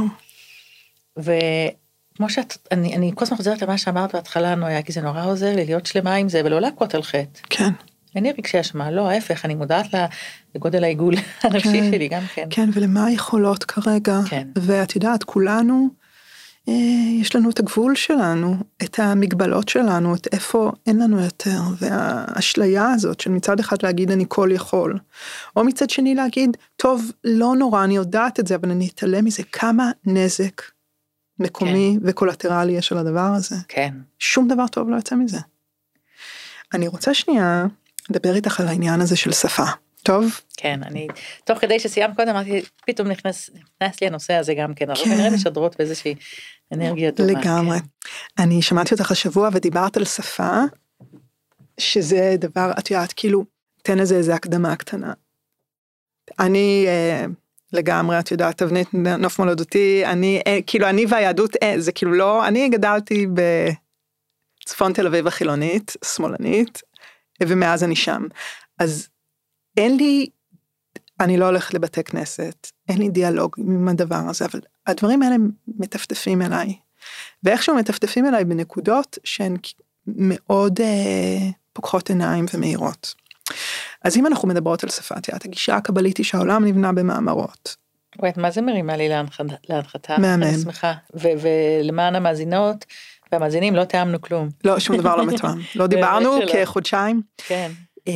S2: וכמו אני כל הזמן חוזרת למה שאמרת בהתחלה, נויה, כי זה נורא עוזר לי להיות שלמה עם זה, ולא להכות על חטא.
S1: כן.
S2: אין לי רגשי אשמה, לא, ההפך, אני מודעת לגודל העיגול הנפשי שלי, גם כן.
S1: כן, ולמה היכולות כרגע.
S2: כן.
S1: ואת יודעת, כולנו, יש לנו את הגבול שלנו, את המגבלות שלנו, את איפה אין לנו יותר, והאשליה הזאת של מצד אחד להגיד אני כל יכול, או מצד שני להגיד, טוב, לא נורא, אני יודעת את זה, אבל אני אתעלם מזה, כמה נזק מקומי וקולטרלי יש על הדבר הזה.
S2: כן.
S1: שום דבר טוב לא יוצא מזה. אני רוצה שנייה לדבר איתך על העניין הזה של שפה. טוב?
S2: כן, אני, תוך כדי שסיימת קודם, אמרתי, פתאום נכנס לי הנושא הזה גם כן, אנחנו כנראה משדרות באיזושהי אנרגיה דומה.
S1: לגמרי. אני שמעתי אותך השבוע ודיברת על שפה, שזה דבר, את יודעת, כאילו, תן איזה הקדמה קטנה. אני לגמרי, את יודעת, תבנית נוף מולדותי, כאילו אני והיהדות, זה כאילו לא, אני גדלתי בצפון תל אביב החילונית, שמאלנית, ומאז אני שם. אז אין לי, אני לא הולכת לבתי כנסת, אין לי דיאלוג עם הדבר הזה, אבל הדברים האלה מטפטפים אליי, ואיכשהו מטפטפים אליי בנקודות שהן מאוד פוקחות עיניים ומהירות. אז אם אנחנו מדברות על שפה, הגישה הקבלית היא שהעולם נבנה במאמרות.
S2: וואי, מה זה מרימה לי להנחתה?
S1: מהמם.
S2: אני שמחה, ולמען המאזינות והמאזינים לא תאמנו כלום.
S1: לא, שום דבר לא מתואם. לא דיברנו כחודשיים.
S2: כן.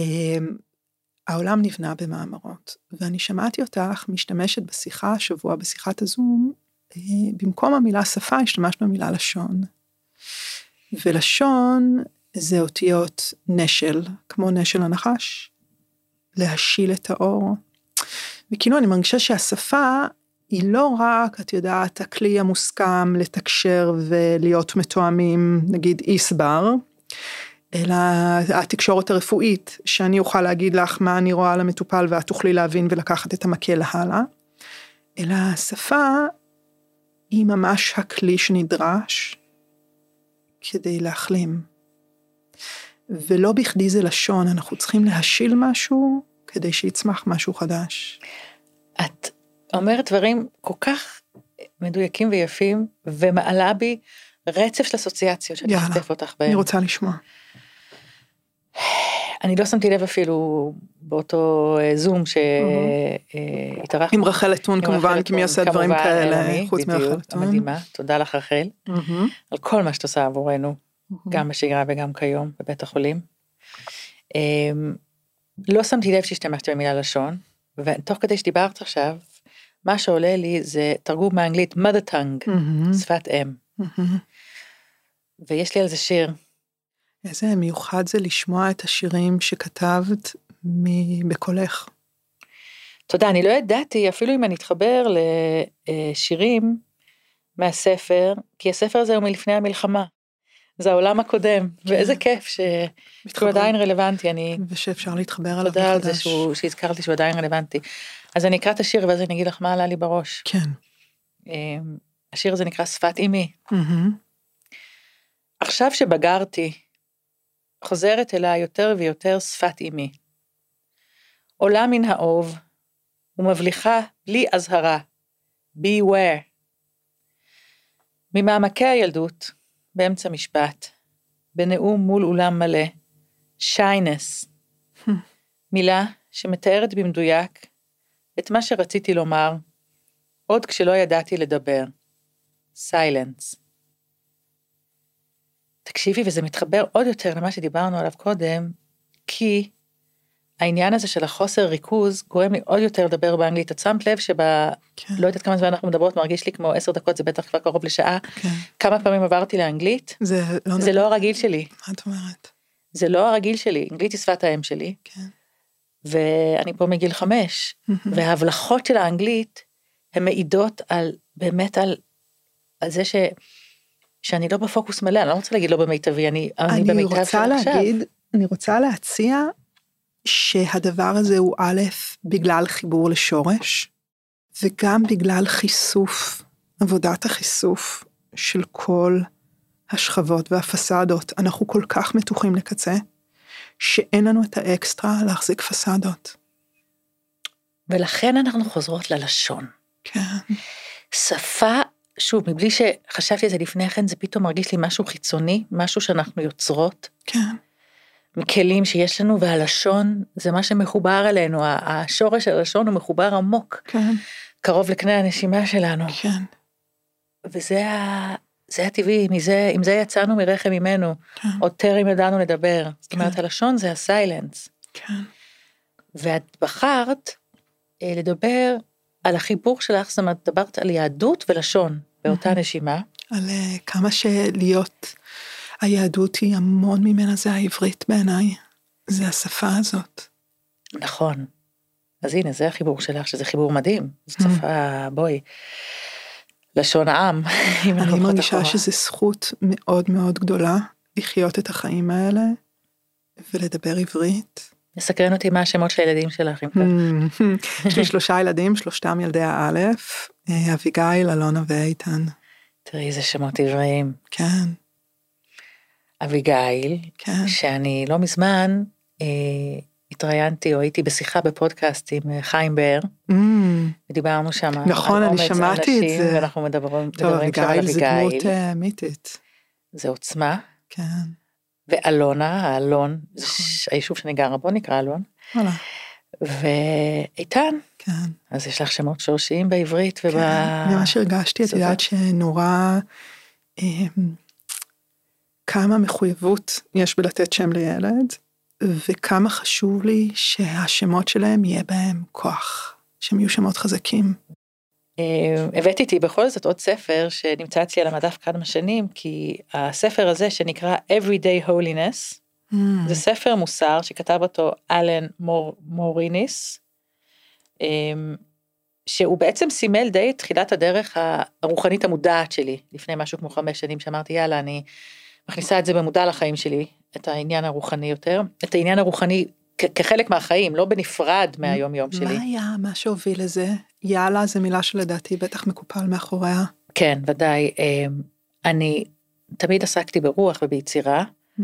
S1: העולם נבנה במאמרות, ואני שמעתי אותך משתמשת בשיחה השבוע, בשיחת הזום, במקום המילה שפה, השתמשת במילה לשון. ולשון זה אותיות נשל, כמו נשל הנחש, להשיל את האור. וכאילו אני מרגישה שהשפה היא לא רק, את יודעת, הכלי המוסכם לתקשר ולהיות מתואמים, נגיד איסבר, אלא התקשורת הרפואית, שאני אוכל להגיד לך מה אני רואה על המטופל, ואת תוכלי להבין ולקחת את המקל הלאה, אלא השפה היא ממש הכלי שנדרש כדי להחלים. ולא בכדי זה לשון, אנחנו צריכים להשיל משהו כדי שיצמח משהו חדש.
S2: את אומרת דברים כל כך מדויקים ויפים, ומעלה בי רצף של אסוציאציות שאני אשתף אותך בהם.
S1: אני רוצה לשמוע.
S2: אני לא שמתי לב אפילו באותו זום שהתארחנו.
S1: עם רחל אתון כמובן, כי מי עושה דברים כאלה, חוץ מרחל אתון.
S2: מדהימה, תודה לך רחל, על כל מה שאת עושה עבורנו, גם בשגרה וגם כיום בבית החולים. לא שמתי לב שהשתמשתי במילה לשון, ותוך כדי שדיברת עכשיו, מה שעולה לי זה תרגום מאנגלית, mother tongue, שפת אם. ויש לי על זה שיר.
S1: איזה מיוחד זה לשמוע את השירים שכתבת בקולך.
S2: תודה, אני לא ידעתי, אפילו אם אני אתחבר לשירים מהספר, כי הספר הזה הוא מלפני המלחמה. זה העולם הקודם, ואיזה כיף שהוא עדיין רלוונטי.
S1: ושאפשר להתחבר עליו מחדש.
S2: תודה על זה שהזכרתי שהוא עדיין רלוונטי. אז אני אקרא את השיר, ואז אני אגיד לך מה עלה לי בראש.
S1: כן.
S2: השיר הזה נקרא שפת אמי. עכשיו שבגרתי, חוזרת אליי יותר ויותר שפת אמי. עולה מן האוב, ומבליחה בלי אזהרה, beware. ממעמקי הילדות, באמצע משפט, בנאום מול אולם מלא, shyness, מילה שמתארת במדויק את מה שרציתי לומר, עוד כשלא ידעתי לדבר. silence. תקשיבי, וזה מתחבר עוד יותר למה שדיברנו עליו קודם, כי העניין הזה של החוסר ריכוז, גורם לי עוד יותר לדבר באנגלית. את שמת לב לא יודעת כמה זמן אנחנו מדברות, מרגיש לי כמו 10 דקות, זה בטח כבר קרוב לשעה. כמה פעמים עברתי לאנגלית, זה לא הרגיל שלי.
S1: מה את אומרת?
S2: זה לא הרגיל שלי, אנגלית היא שפת האם שלי, ואני פה מגיל 5, וההבלחות של האנגלית, הן מעידות באמת על זה שאני לא בפוקוס מלא, אני לא רוצה להגיד לא במיטבי, אני במיטב של עכשיו.
S1: אני רוצה להציע שהדבר הזה הוא א', בגלל חיבור לשורש, וגם בגלל חיסוף, עבודת החיסוף של כל השכבות והפסדות. אנחנו כל כך מתוחים לקצה, שאין לנו את האקסטרה להחזיק פסדות.
S2: ולכן אנחנו חוזרות ללשון.
S1: כן.
S2: שפה, שוב, מבלי שחשבתי על זה לפני כן, זה פתאום מרגיש לי משהו חיצוני, משהו שאנחנו יוצרות.
S1: כן.
S2: מכלים שיש לנו, והלשון זה מה שמחובר אלינו, השורש של הלשון הוא מחובר עמוק.
S1: כן.
S2: קרוב לקנה הנשימה שלנו.
S1: כן.
S2: וזה הטבעי, עם זה יצאנו מרחם ממנו,
S1: כן.
S2: עוד טרם ידענו לדבר.
S1: כן.
S2: זאת אומרת, הלשון זה הסיילנס.
S1: כן.
S2: ואת בחרת לדבר על החיבור שלך, זאת אומרת, דברת על יהדות ולשון, באותה נשימה.
S1: על כמה שלהיות, היהדות היא המון ממנה, זה העברית בעיניי, זה השפה הזאת.
S2: נכון. אז הנה, זה החיבור שלך, שזה חיבור מדהים. זו שפה, בואי, לשון העם.
S1: אני מרגישה שזו זכות מאוד מאוד גדולה, לחיות את החיים האלה, ולדבר עברית.
S2: מסקרן אותי מה השמות של הילדים שלך, אם כך.
S1: יש לי 3 ילדים, 3 ילדי האלף, אביגיל, אלונה ואיתן.
S2: תראי, איזה שמות עבריים.
S1: כן.
S2: אביגיל,
S1: כן.
S2: שאני לא מזמן התראיינתי, או הייתי בשיחה בפודקאסט עם חיים באר, ודיברנו שם
S1: נכון,
S2: על
S1: אני
S2: אומץ
S1: שמעתי את זה.
S2: ואנחנו מדברים
S1: טוב,
S2: שם על
S1: אביגיל זה דמות מיתית.
S2: זה עוצמה.
S1: כן.
S2: ואלונה, האלון, היישוב שאני גרה בו נקרא אלון.
S1: וואלה.
S2: ואיתן.
S1: כן.
S2: אז יש לך שמות שורשיים בעברית
S1: כן. אני ממש הרגשתי, את יודעת שנורא, כמה מחויבות יש בלתת שם לילד, וכמה חשוב לי שהשמות שלהם יהיה בהם כוח, שהם יהיו שמות חזקים.
S2: הבאתי איתי בכל זאת עוד ספר שנמצא אצלי על המדף כמה שנים, כי הספר הזה שנקרא Everyday Holiness, זה ספר מוסר שכתב אותו אלן מוריניס, שהוא בעצם סימל די תחילת הדרך הרוחנית המודעת שלי, לפני משהו כמו 5 שנים, שאמרתי יאללה, אני מכניסה את זה במודע לחיים שלי, את העניין הרוחני יותר, את העניין הרוחני כחלק מהחיים, לא בנפרד מהיום יום שלי.
S1: מה היה, מה שהוביל לזה? יאללה, זו מילה שלדעתי בטח מקופל מאחוריה.
S2: כן, ודאי. אני תמיד עסקתי ברוח וביצירה,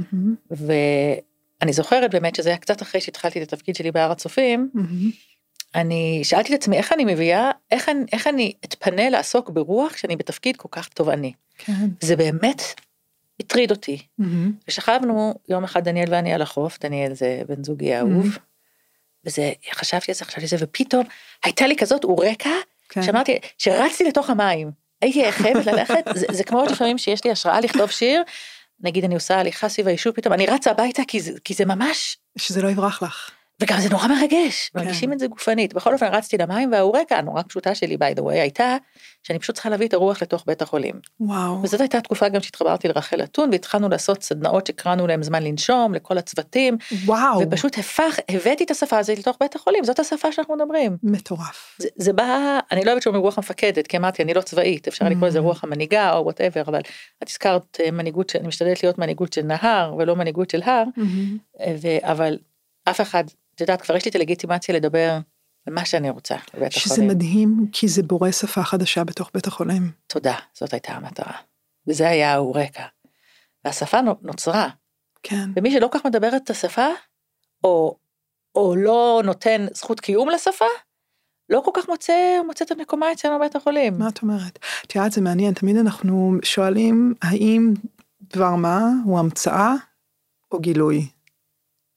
S2: ואני זוכרת באמת שזה היה קצת אחרי שהתחלתי את התפקיד שלי בהר הצופים, אני שאלתי את עצמי איך אני מביאה, איך אני אתפנה לעסוק ברוח כשאני בתפקיד כל כך תובעני.
S1: כן.
S2: זה באמת הטריד אותי. ושכבנו יום אחד דניאל ואני על החוף, דניאל זה בן זוגי האהוב, וזה, חשבתי על זה, ופתאום הייתה לי כזאת אורקה, שאמרתי, שרצתי לתוך המים, הייתי חייבת ללכת, זה כמו לפעמים שיש לי השראה לכתוב שיר, נגיד אני עושה הליכה סביב היישוב, פתאום אני רצה הביתה, כי זה ממש...
S1: שזה לא יברח לך.
S2: וגם זה נורא מרגש, מרגישים את זה גופנית. בכל אופן רצתי למים, והאורקה הנורא פשוטה שלי, by the way, הייתה שאני פשוט צריכה להביא את הרוח לתוך בית החולים.
S1: וואו.
S2: וזאת הייתה התקופה גם שהתחברתי לרחל אתון, והתחלנו לעשות סדנאות שקראנו להם זמן לנשום, לכל הצוותים.
S1: וואו.
S2: ופשוט הבאתי את השפה הזאת לתוך בית החולים, זאת השפה שאנחנו מדברים.
S1: מטורף.
S2: זה בא, אני לא אוהבת שאומר רוח המפקדת, כי אמרתי, אני לא צבאית, אפשר לקרוא לזה רוח המנהיגה או whatever, אבל את הזכרת מנהיגות, אני משתדלת להיות מנהיגות של נהר, ולא מנהיגות של הר, אבל אף אחד, את יודעת, כבר יש לי את הלגיטימציה לדבר על מה שאני רוצה בבית
S1: שזה
S2: החולים.
S1: מדהים, כי זה בורא שפה חדשה בתוך בית החולים.
S2: תודה, זאת הייתה המטרה. וזה היה האורקה. והשפה נוצרה.
S1: כן.
S2: ומי שלא כך מדבר את השפה, או לא נותן זכות קיום לשפה, לא כל כך מוצא את המקומה אצלנו בבית החולים.
S1: מה את אומרת? את יודעת, זה מעניין, תמיד אנחנו שואלים, האם דבר מה הוא המצאה או גילוי?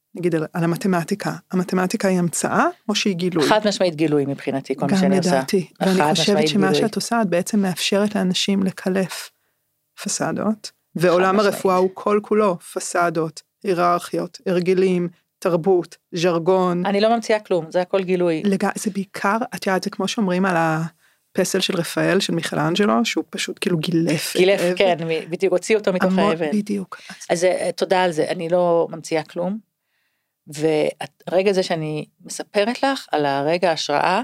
S1: נגיד על המתמטיקה, המתמטיקה היא המצאה, או שהיא גילוי?
S2: חד משמעית גילוי מבחינתי, כל מה שאני עושה.
S1: גם לדעתי, ואני חושבת שמה שאת עושה, את בעצם מאפשרת לאנשים לקלף פסדות, ועולם הרפואה הוא כל כולו פסדות, היררכיות, הרגלים, תרבות, ז'רגון.
S2: אני לא ממציאה כלום, זה הכל גילוי.
S1: זה בעיקר, את יודעת, זה כמו שאומרים על הפסל של רפאל, של מיכלאנג'לו, שהוא פשוט כאילו גילף.
S2: גילף, כן, בדיוק, הוציא אותו מתוך האבן.
S1: בדיוק.
S2: אז תודה על זה, אני לא ממציאה כלום, והרגע הזה שאני מספרת לך, על הרגע ההשראה,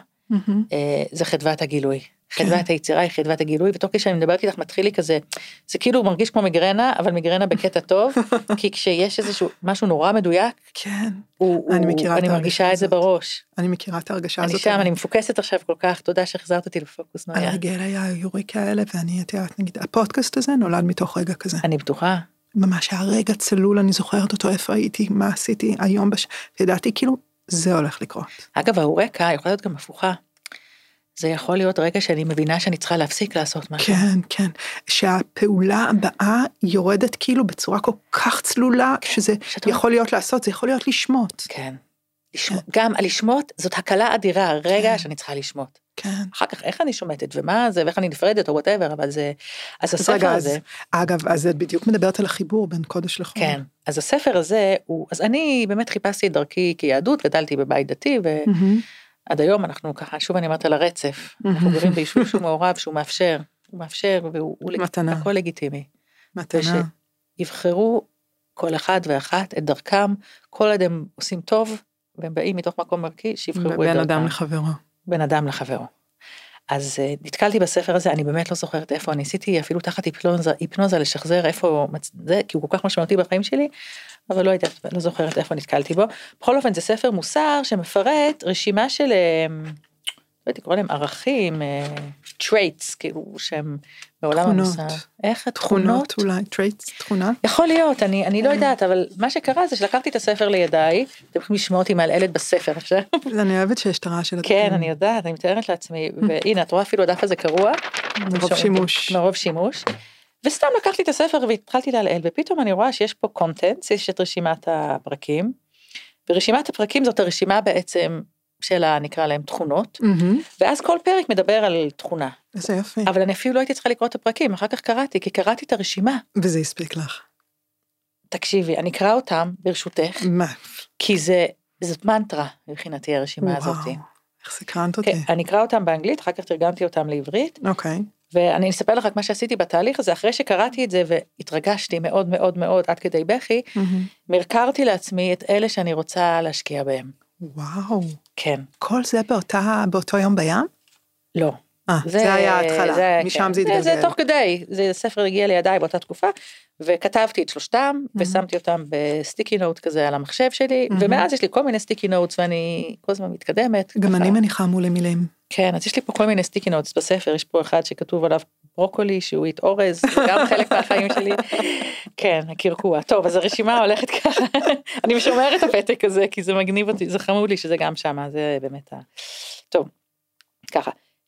S2: זה חדוות הגילוי. חדוות היצירה היא חדוות הגילוי, ותוך כדי שאני מדברת איתך מתחיל לי כזה, זה כאילו מרגיש כמו מיגרנה, אבל מיגרנה בקטע טוב, כי כשיש איזשהו משהו נורא מדויק,
S1: כן,
S2: אני מרגישה את זה בראש.
S1: אני מכירה את ההרגשה הזאת.
S2: אני שם, אני מפוקסת עכשיו כל כך, תודה שהחזרת אותי לפוקוס, נויה.
S1: הרגל היה יוריקה האלה, ואני יודעת, נגיד, הפודקאסט הזה נולד מתוך רגע כזה.
S2: אני בטוחה.
S1: ממש הרגע צלול, אני זוכרת אותו, איפה הייתי, מה עשיתי היום, ידעתי כאילו, זה הולך לקרות.
S2: אגב, ההורקה יכולה להיות גם הפוכה. זה יכול להיות רגע שאני מבינה שאני צריכה להפסיק לעשות משהו.
S1: כן, כן. שהפעולה הבאה יורדת כאילו בצורה כל כך צלולה, שזה יכול להיות לעשות, זה יכול להיות לשמות.
S2: כן. גם הלשמות, זאת הקלה אדירה, רגע שאני צריכה לשמות.
S1: כן.
S2: אחר כך, איך אני שומטת, ומה זה, ואיך אני נפרדת, או whatever, אבל זה, אז הספר הזה.
S1: אגב, אז את בדיוק מדברת על החיבור בין קודש לחול.
S2: כן. אז הספר הזה, אז אני באמת חיפשתי את דרכי כיהדות, גדלתי בבית דתי, עד היום אנחנו ככה, שוב אני אומרת על הרצף, אנחנו גרים ביישוב שהוא מעורב, שהוא מאפשר, הוא מאפשר, והוא הכל לגיטימי.
S1: מתנה.
S2: ושיבחרו כל אחד ואחת את דרכם, כל עוד הם עושים טוב, והם באים מתוך מקום ערכי, שיבחרו את דרכם.
S1: בין אדם לחברו.
S2: בין אדם לחברו. אז נתקלתי בספר הזה, אני באמת לא זוכרת איפה, אני עשיתי אפילו תחת היפנוזה לשחזר איפה זה, כי הוא כל כך משמעותי בחיים שלי, אבל לא זוכרת איפה נתקלתי בו. בכל אופן, זה ספר מוסר שמפרט רשימה של, לא הייתי קורא להם ערכים, traits, כאילו שהם בעולם המוסר. איך
S1: תכונות אולי, traits, תכונה?
S2: יכול להיות, אני לא יודעת, אבל מה שקרה זה שלקחתי את הספר לידיי, אתם יכולים לשמוע אותי מעלעלת בספר עכשיו.
S1: אני אוהבת שיש את הרעש של התכון.
S2: כן, אני יודעת, אני מתארת לעצמי, והנה, את רואה אפילו הדף הזה קרוע.
S1: מרוב שימוש.
S2: מרוב שימוש. וסתם לקחתי את הספר והתחלתי להלעל, ופתאום אני רואה שיש פה קונטנטס, יש את רשימת הפרקים, ורשימת הפרקים זאת הרשימה בעצם של נקרא להם תכונות, ואז כל פרק מדבר על תכונה.
S1: זה יפה.
S2: אבל אני אפילו לא הייתי צריכה לקרוא את הפרקים, אחר כך קראתי, כי קראתי את הרשימה.
S1: וזה הספיק לך.
S2: תקשיבי, אני אקרא אותם ברשותך,
S1: מה?
S2: כי זאת מנטרה, מבחינתי הרשימה הזאת.
S1: וואו, איך סקרנת אותי.
S2: אני אקרא אותם באנגלית, אחר כך תרגמתי אותם לעברית.
S1: אוקיי.
S2: ואני אספר לך מה שעשיתי בתהליך הזה, אחרי שקראתי את זה והתרגשתי מאוד מאוד מאוד עד כדי בכי, מרקרתי לעצמי את אלה שאני רוצה להשקיע בהם.
S1: וואו.
S2: כן.
S1: כל זה באותו יום בים?
S2: לא.
S1: זה היה ההתחלה, משם זה התגלגל.
S2: זה תוך כדי, זה ספר הגיע לידיי באותה תקופה, וכתבתי את שלושתם, ושמתי אותם בסטיקי נוט כזה על המחשב שלי, ומאז יש לי כל מיני סטיקי נוטס, ואני כל הזמן מתקדמת.
S1: גם אני מניחה מול מילים.
S2: כן, אז יש לי פה כל מיני סטיקי נוטס בספר, יש פה אחד שכתוב עליו ברוקולי, שהוא אורז, גם חלק מהחיים שלי. כן, הקרקוע. טוב, אז הרשימה הולכת ככה, אני משומרת את הפתק הזה, כי זה מגניב אותי, זה חמוד לי שזה גם שם, זה באמת טוב, ככה.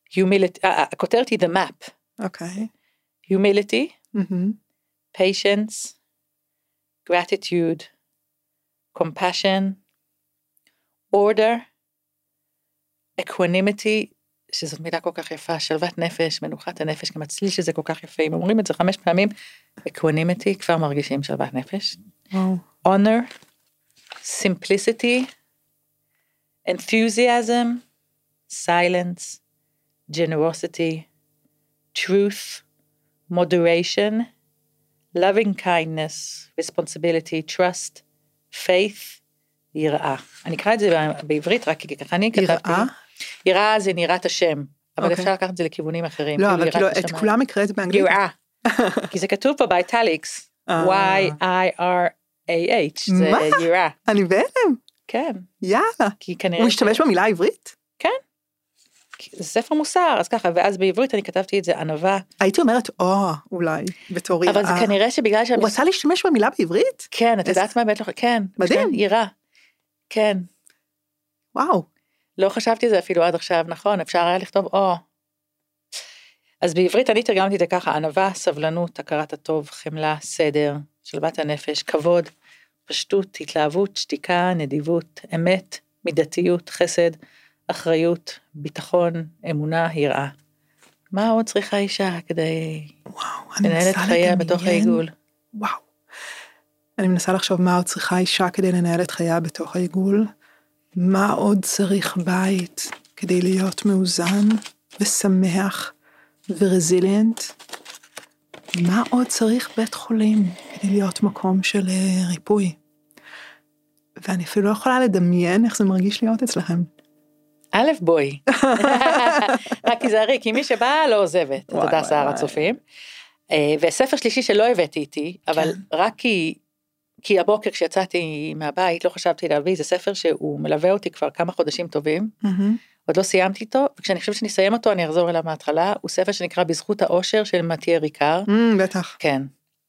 S2: הכותרת היא the map.
S1: אוקיי.
S2: Humility, patience, gratitude, compassion, order, equanimity, שזאת מילה כל כך יפה, שלוות נפש, מנוחת הנפש, גם הצליל שזה כל כך יפה, אם אומרים את זה 5 פעמים, equanimity, כבר מרגישים שלוות נפש. honor, simplicity, enthusiasm, silence, generosity, truth, moderation, loving kindness, responsibility, trust, faith, יראה. אני אקרא את זה בעברית, רק כי ככה אני כתבתי.
S1: יראה?
S2: יראה זה נראת השם, אבל אפשר לקחת את זה לכיוונים אחרים.
S1: לא, אבל כאילו, את כולם יקראת באנגלית.
S2: יראה. כי זה כתוב פה באיטליקס, Y-I-R-A-H, זה יראה.
S1: אני בהלם.
S2: כן.
S1: יאללה. הוא משתמש במילה העברית?
S2: כן. זה ספר מוסר, אז ככה, ואז בעברית אני כתבתי את זה ענווה.
S1: הייתי אומרת, אולי, בתור יראה.
S2: אבל זה כנראה שבגלל
S1: הוא רצה להשתמש במילה בעברית?
S2: כן, את יודעת מה בית לך? כן.
S1: מדהים.
S2: יראה. כן.
S1: וואו.
S2: לא חשבתי זה אפילו עד עכשיו, נכון, אפשר היה לכתוב, אז בעברית אני תרגמתי את זה ככה, ענווה, סבלנות, הכרת הטוב, חמלה, סדר, שלוות הנפש, כבוד, פשטות, התלהבות, שתיקה, נדיבות, אמת, מידתיות, חסד, אחריות, ביטחון, אמונה, יראה. מה עוד צריכה אישה כדי לנהל את חייה בתוך העיגול?
S1: וואו. אני מנסה לחשוב מה עוד צריכה אישה כדי לנהל את חייה בתוך העיגול. מה עוד צריך בית כדי להיות מאוזן ושמח ורזיליאנט? מה עוד צריך בית חולים כדי להיות מקום של ריפוי? ואני אפילו לא יכולה לדמיין איך זה מרגיש להיות אצלכם.
S2: א', בואי. רק תיזהרי, כי מי שבאה לא עוזבת את הדס הר הצופים. וספר שלישי שלא הבאתי איתי, אבל רק כי הבוקר כשיצאתי מהבית לא חשבתי להביא, זה ספר שהוא מלווה אותי כבר כמה חודשים טובים, עוד לא סיימתי איתו, וכשאני חושבת שאני אסיים אותו אני אחזור אליו מההתחלה, הוא ספר שנקרא בזכות האושר של מתיה ריקר.
S1: בטח.
S2: כן.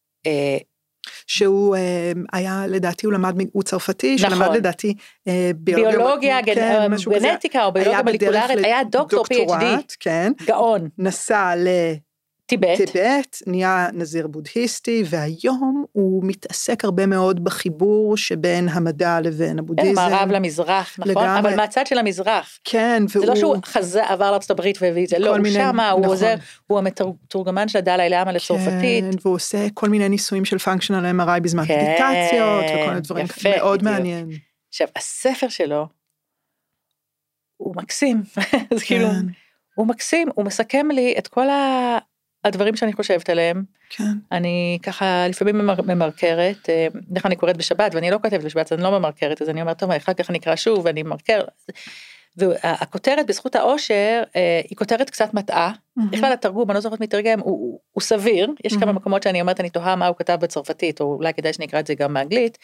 S1: שהוא היה, לדעתי הוא למד, הוא צרפתי, שלמד לדעתי
S2: ביולוגיה, גנטיקה או ביולוגיה מולקולרית, היה דוקטור PhD, גאון.
S1: נסע טיבט, נהיה נזיר בודהיסטי, והיום הוא מתעסק הרבה מאוד בחיבור שבין המדע לבין הבודהיזם.
S2: מערב למזרח, נכון? אבל מהצד של המזרח.
S1: כן,
S2: זה לא שהוא עבר לארצות הברית והביא את זה, לא, הוא שמה, הוא המתורגמן של הדלאי לאמה לצרפתית.
S1: כן, והוא עושה כל מיני ניסויים של פונקשיונל MRI בזמן מדיטציות, וכל מיני דברים מאוד מעניין.
S2: עכשיו, הספר שלו, הוא מקסים, אז כאילו, הוא מקסים, הוא מסכם לי את כל הדברים שאני חושבת עליהם, אני ככה לפעמים ממרקרת, איך אני קוראת בשבת, ואני לא כותבת בשבת, אז אני לא ממרקרת, אז אני אומרת, טוב, אחר כך אני אקרא שוב, ואני ממרקר, והכותרת בזכות האושר, היא כותרת קצת מטעה, בכלל התרגום, אני לא זוכרת מתרגם, הוא סביר, יש כמה מקומות שאני אומרת, אני תוהה מה הוא כתב בצרפתית, או אולי כדאי שנקרא את זה גם באנגלית,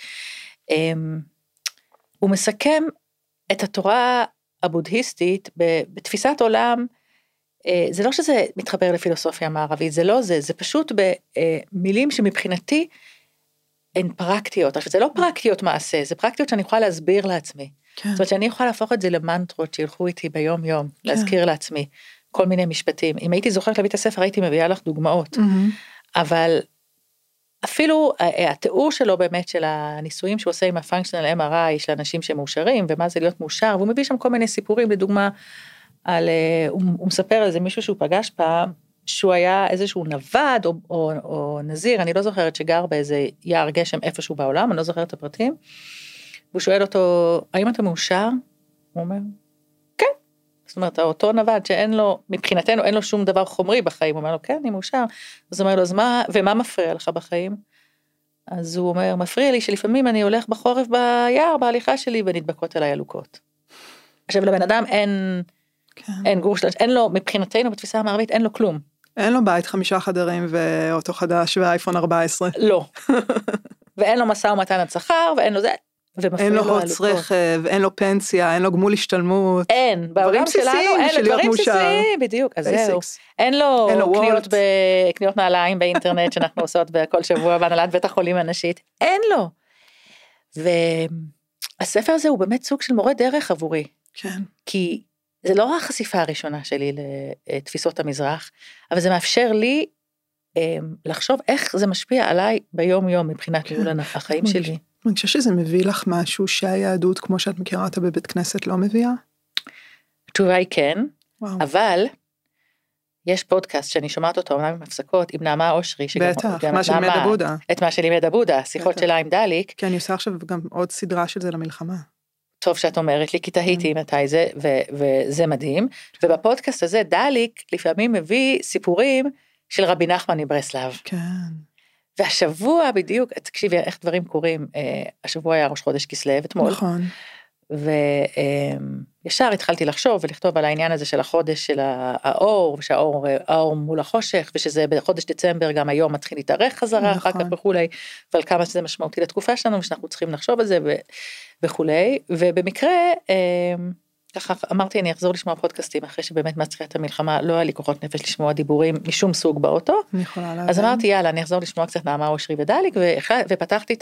S2: הוא מסכם את התורה הבודהיסטית, בתפיסת עולם, זה לא שזה מתחבר לפילוסופיה המערבית, זה לא זה, זה פשוט במילים שמבחינתי הן פרקטיות, זה לא פרקטיות מעשה, זה פרקטיות שאני יכולה להסביר לעצמי, זאת אומרת שאני יכולה להפוך את זה למנטרות שילכו איתי ביום יום, להזכיר לעצמי כל מיני משפטים, אם הייתי זוכרת להביא את הספר הייתי מביאה לך דוגמאות, אבל אפילו התיאור שלו באמת של הניסויים שהוא עושה עם הפונקשיונל MRI של אנשים שמאושרים, ומה זה להיות מאושר, והוא מביא שם כל מיני סיפורים, לדוגמה, הוא מספר על זה מישהו שהוא פגש פעם, שהוא היה איזשהו נווד או נזיר, אני לא זוכרת שגר באיזה יער גשם איפשהו בעולם, אני לא זוכרת את הפרטים, והוא שואל אותו, האם אתה מאושר? הוא אומר, כן. זאת אומרת, אותו נווד שאין לו, מבחינתנו אין לו שום דבר חומרי בחיים, הוא אומר לו, כן, אני מאושר. אז הוא אומר לו, אז מה, ומה מפריע לך בחיים? אז הוא אומר, מפריע לי שלפעמים אני הולך בחורף ביער, בהליכה שלי, ונדבקות אליי אלוקות. עכשיו, לבן אדם אין גור שלוש, אין לו, מבחינתנו בתפיסה המערבית, אין לו כלום.
S1: אין לו בית 5 חדרים ואוטו חדש ואייפון 14.
S2: לא. ואין לו משא ומתן עד שכר, ואין לו זה,
S1: אין לו הוצ רכב, אין לו פנסיה, אין לו גמול השתלמות.
S2: אין, בעולם שלנו אין לו דברים בסיסיים, בדיוק, אז זהו. אין לו קניות נעליים באינטרנט שאנחנו עושות בכל שבוע, בהנהלת בית החולים הנשית, אין לו. והספר הזה הוא באמת סוג של מורה דרך עבורי.
S1: כן.
S2: כי זה לא החשיפה הראשונה שלי לתפיסות המזרח, אבל זה מאפשר לי לחשוב איך זה משפיע עליי ביום יום מבחינת ניהול החיים שלי.
S1: אני חושב שזה מביא לך משהו שהיהדות, כמו שאת מכירה אותה בבית כנסת, לא מביאה?
S2: התשובה היא כן, אבל יש פודקאסט שאני שומעת אותו, אומנם עם הפסקות, עם נעמה אושרי,
S1: בטח, מה של מדה בודה.
S2: את מה שלי מדה בודה, שיחות שלה עם דליק.
S1: כן, אני עושה עכשיו גם עוד סדרה של זה למלחמה.
S2: טוב שאת אומרת לי, כי תהיתי מתי זה, וזה מדהים, ובפודקאסט הזה דליק לפעמים מביא סיפורים של רבי נחמן מברסלב.
S1: כן.
S2: והשבוע בדיוק, תקשיבי איך דברים קורים, השבוע היה ראש חודש כסלו אתמול.
S1: נכון.
S2: וישר התחלתי לחשוב ולכתוב על העניין הזה של החודש של האור, ושהאור מול החושך, ושזה בחודש דצמבר גם היום מתחיל להתארך חזרה, אחר כך וכולי, ועל כמה שזה משמעותי לתקופה שלנו, ושאנחנו צריכים לחשוב על זה וכולי, ובמקרה, ככה אמרתי, אני אחזור לשמוע פודקאסטים, אחרי שבאמת מצחיית המלחמה, לא היה לי כוחות נפש לשמוע דיבורים משום סוג באוטו, אז אמרתי, יאללה, אני אחזור לשמוע קצת נעמה אושרי ודליק, ופתחתי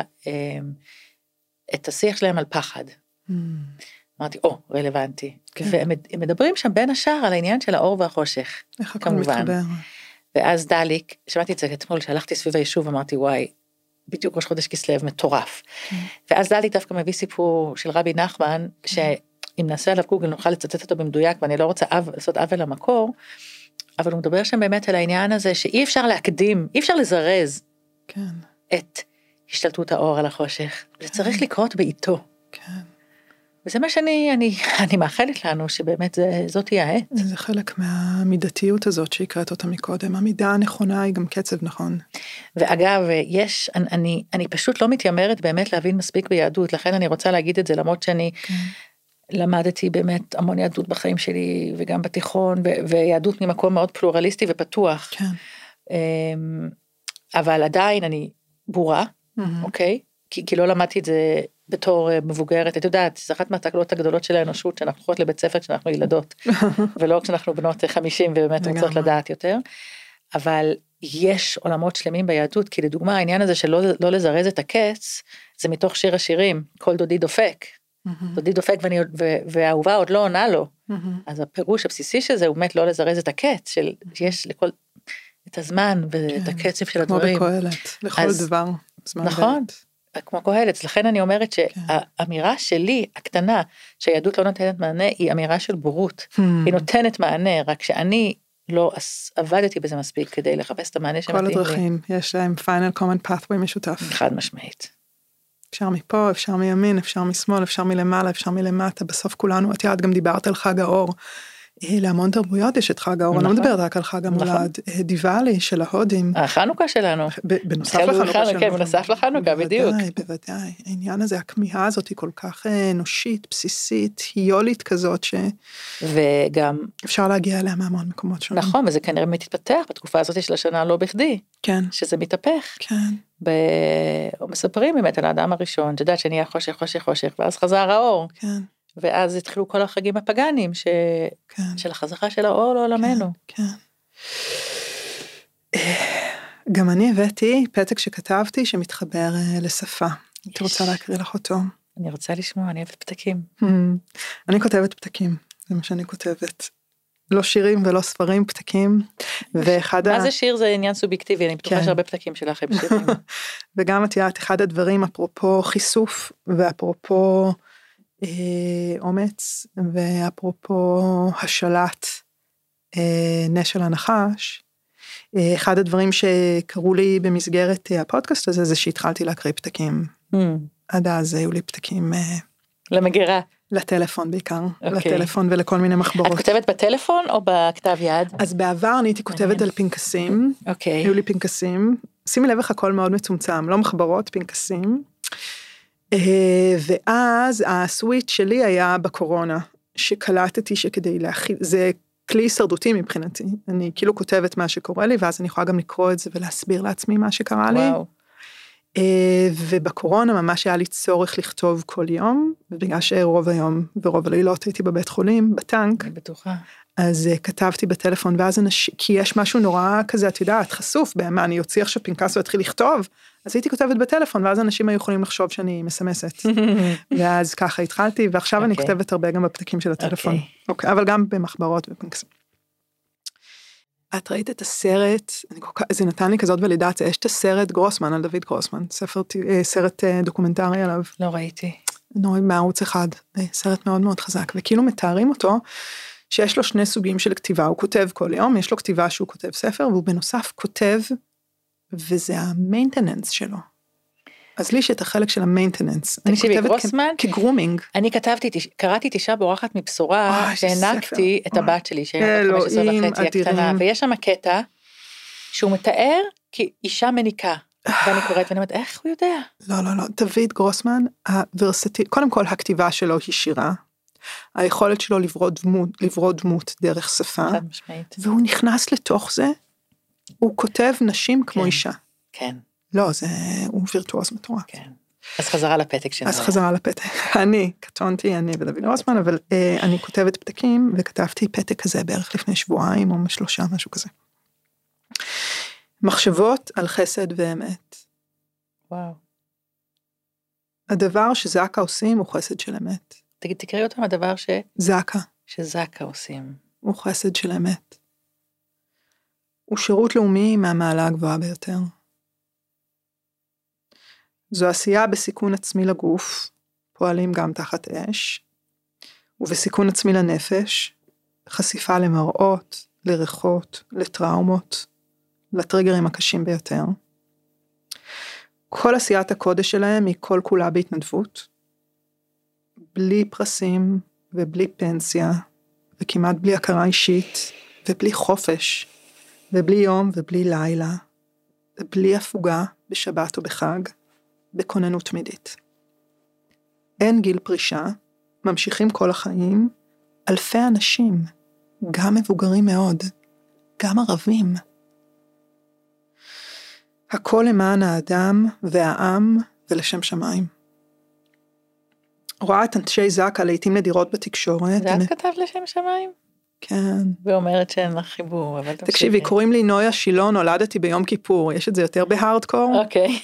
S2: את השיח שלהם על פחד. אמרתי, רלוונטי. והם מדברים שם בין השאר על העניין של האור והחושך.
S1: איך הכל מתחבר.
S2: ואז דליק, שמעתי את זה אתמול, שהלכתי סביב היישוב, אמרתי, וואי, בדיוק ראש חודש כסלו, מטורף. ואז דלי דווקא מביא סיפור של רבי נחמן, שאם נעשה עליו גוגל נוכל לצטט אותו במדויק, ואני לא רוצה לעשות עוול למקור, אבל הוא מדבר שם באמת על העניין הזה, שאי אפשר להקדים, אי אפשר לזרז את השתלטות האור על החושך. זה צריך לקרות בעיתו.
S1: כן.
S2: וזה מה שאני מאחלת לנו, שבאמת זאת תהיה העת.
S1: זה חלק מהמידתיות הזאת שהקראת אותה מקודם. המידה הנכונה היא גם קצב נכון.
S2: ואגב, אני פשוט לא מתיימרת באמת להבין מספיק ביהדות, לכן אני רוצה להגיד את זה, למרות שאני למדתי באמת המון יהדות בחיים שלי, וגם בתיכון, ויהדות ממקום מאוד פלורליסטי ופתוח.
S1: כן.
S2: אבל עדיין אני בורה, אוקיי? כי לא למדתי את זה בתור מבוגרת, את יודעת, זה אחת מהתקלות הגדולות של האנושות, שאנחנו הולכות לבית ספר כשאנחנו ילדות, ולא כשאנחנו בנות 50 ובאמת רוצות לדעת יותר, אבל יש עולמות שלמים ביהדות, כי לדוגמה העניין הזה של לא לזרז את הקץ, זה מתוך שיר השירים, כל דודי דופק, דודי דופק והאהובה עוד לא עונה לו, אז הפירוש הבסיסי של זה הוא באמת לא לזרז את הקץ, שיש לכל את הזמן ואת הקצב של הדברים.
S1: כמו בקהלת, לכל דבר.
S2: נכון. כמו קהלת, לכן אני אומרת שהאמירה שלי, הקטנה, שהיהדות לא נותנת מענה, היא אמירה של בורות. היא נותנת מענה, רק שאני לא עבדתי בזה מספיק, כדי לחפש את המענה שמתאים לי.
S1: כל הדרכים, יש להם final common pathway משותף.
S2: חד משמעית.
S1: אפשר מפה, אפשר מימין, אפשר משמאל, אפשר מלמעלה, אפשר מלמטה, בסוף כולנו, את יודעת, גם דיברת על חג האור, להמון תרבויות יש את חג האור, אני לא מדברת רק על חג המולד, דיוואלי של ההודים.
S2: החנוכה שלנו.
S1: בנוסף לחנוכה שלנו.
S2: כן, בנוסף לחנוכה, בדיוק.
S1: בוודאי, העניין הזה, הכמיהה הזאת היא כל כך אנושית, בסיסית, היולית כזאת,
S2: וגם
S1: אפשר להגיע אליה מהמון מקומות שונים.
S2: נכון, וזה כנראה מתפתח בתקופה הזאת של השנה לא בכדי.
S1: כן.
S2: שזה מתהפך.
S1: כן.
S2: מספרים באמת על האדם הראשון, אתה יודע שנהיה חושך, ואז חזר האור.
S1: כן.
S2: ואז התחילו כל החגים הפגאנים, של החזרה של האור לעולמנו.
S1: כן. גם אני הבאתי פתק שכתבתי, שמתחבר לשפה. הייתי רוצה להקריא לך אותו.
S2: אני רוצה לשמוע, אני אוהבת פתקים.
S1: אני כותבת פתקים, זה מה שאני כותבת. לא שירים ולא ספרים, פתקים.
S2: מה זה שיר? זה עניין סובייקטיבי, אני בטוחה שהרבה פתקים שלך הם שירים.
S1: וגם את יודעת, אחד הדברים, אפרופו חיסוף, ואפרופו אומץ, ואפרופו השלט נשל הנחש, אחד הדברים שקראו לי במסגרת הפודקאסט הזה, זה שהתחלתי להקריא פתקים. עד אז היו לי פתקים
S2: למגירה.
S1: לטלפון בעיקר, לטלפון ולכל מיני מחברות.
S2: את כותבת בטלפון או בכתב יד?
S1: אז בעבר אני הייתי כותבת על פנקסים, היו לי פנקסים, שימי לב איך הכל מאוד מצומצם, לא מחברות, פנקסים, ואז הסוויץ' שלי היה בקורונה, שקלטתי שכדי להכיל, זה כלי הישרדותי מבחינתי, אני כאילו כותבת מה שקורה לי, ואז אני יכולה גם לקרוא את זה ולהסביר לעצמי מה שקרה לי, ובקורונה ממש היה לי צורך לכתוב כל יום, ובגלל שרוב היום ורוב הלילות הייתי בבית חולים, בטנק,
S2: אני בטוחה.
S1: אז כתבתי בטלפון, ואז כי יש משהו נורא כזה, את יודעת, חשוף, במה, אני יוציא עכשיו פנקס ואתחיל לכתוב, אז הייתי כותבת בטלפון, ואז אנשים היו יכולים לחשוב שאני מסמסת, ואז ככה התחלתי, ועכשיו אני כותבת הרבה גם בפתקים של הטלפון, אבל גם במחברות ופנקסים. את ראית את הסרט, זה נתן לי כזאת ולידציה, יש את הסרט גרוסמן, על דוד גרוסמן, סרט דוקומנטרי עליו.
S2: לא ראיתי.
S1: נורא מערוץ אחד, סרט מאוד מאוד חזק, וכאילו מתארים אותו, שיש לו שני סוגים של כתיבה, הוא כותב כל יום, יש לו כתיבה שהוא כותב ספר, והוא בנוסף כותב, וזה המיינטננס שלו. אז לי יש את החלק של המיינטננס. אני כותבת כגרומינג.
S2: אני קראתי תשעה בורחת מבשורה, שהענקתי את הבת שלי, שהיא 15.5 הקטנה, ויש שם קטע, שהוא מתאר כאישה מניקה, ואני קוראת ואני אומרת, איך הוא יודע?
S1: לא, דוד גרוסמן, קודם כל הכתיבה שלו היא שירה, היכולת שלו לברוא דמות דרך שפה, והוא נכנס לתוך זה, הוא כותב נשים כמו אישה.
S2: כן.
S1: לא, הוא וירטואוז מטורף.
S2: כן. אז חזרה לפתק שלנו.
S1: אז חזרה לפתק. קטונתי, אני ודוד גרוסמן, אבל אני כותבת פתקים, וכתבתי פתק כזה בערך לפני שבועיים, או 3, משהו כזה. מחשבות על חסד ואמת.
S2: וואו.
S1: הדבר שזקה עושים הוא חסד של אמת.
S2: תקראי אותם הדבר
S1: זקה.
S2: שזקה עושים.
S1: הוא חסד של אמת. הוא שירות לאומי מהמעלה הגבוהה ביותר. זו עשייה בסיכון עצמי לגוף, פועלים גם תחת אש, ובסיכון עצמי לנפש, חשיפה למראות, לריחות, לטראומות, לטריגרים הקשים ביותר. כל עשיית הקודש שלהם היא כל כולה בהתנדבות, בלי פרסים ובלי פנסיה, וכמעט בלי הכרה אישית, ובלי חופש, ובלי יום ובלי לילה, ובלי הפוגה בשבת ובחג, בכוננות תמידית. אין גיל פרישה, ממשיכים כל החיים, אלפי אנשים, גם מבוגרים מאוד, גם ערבים. הכל למען האדם והעם ולשם שמיים. רואה את אנשי זק"א לעתים נדירות בתקשורת.
S2: זה את כתבת לשם שמיים?
S1: כן.
S2: ואומרת שאין לך חיבור, אבל
S1: תקשיבי, קוראים לי נויה שילון, נולדתי ביום כיפור, יש את זה יותר בהארדקור?
S2: אוקיי.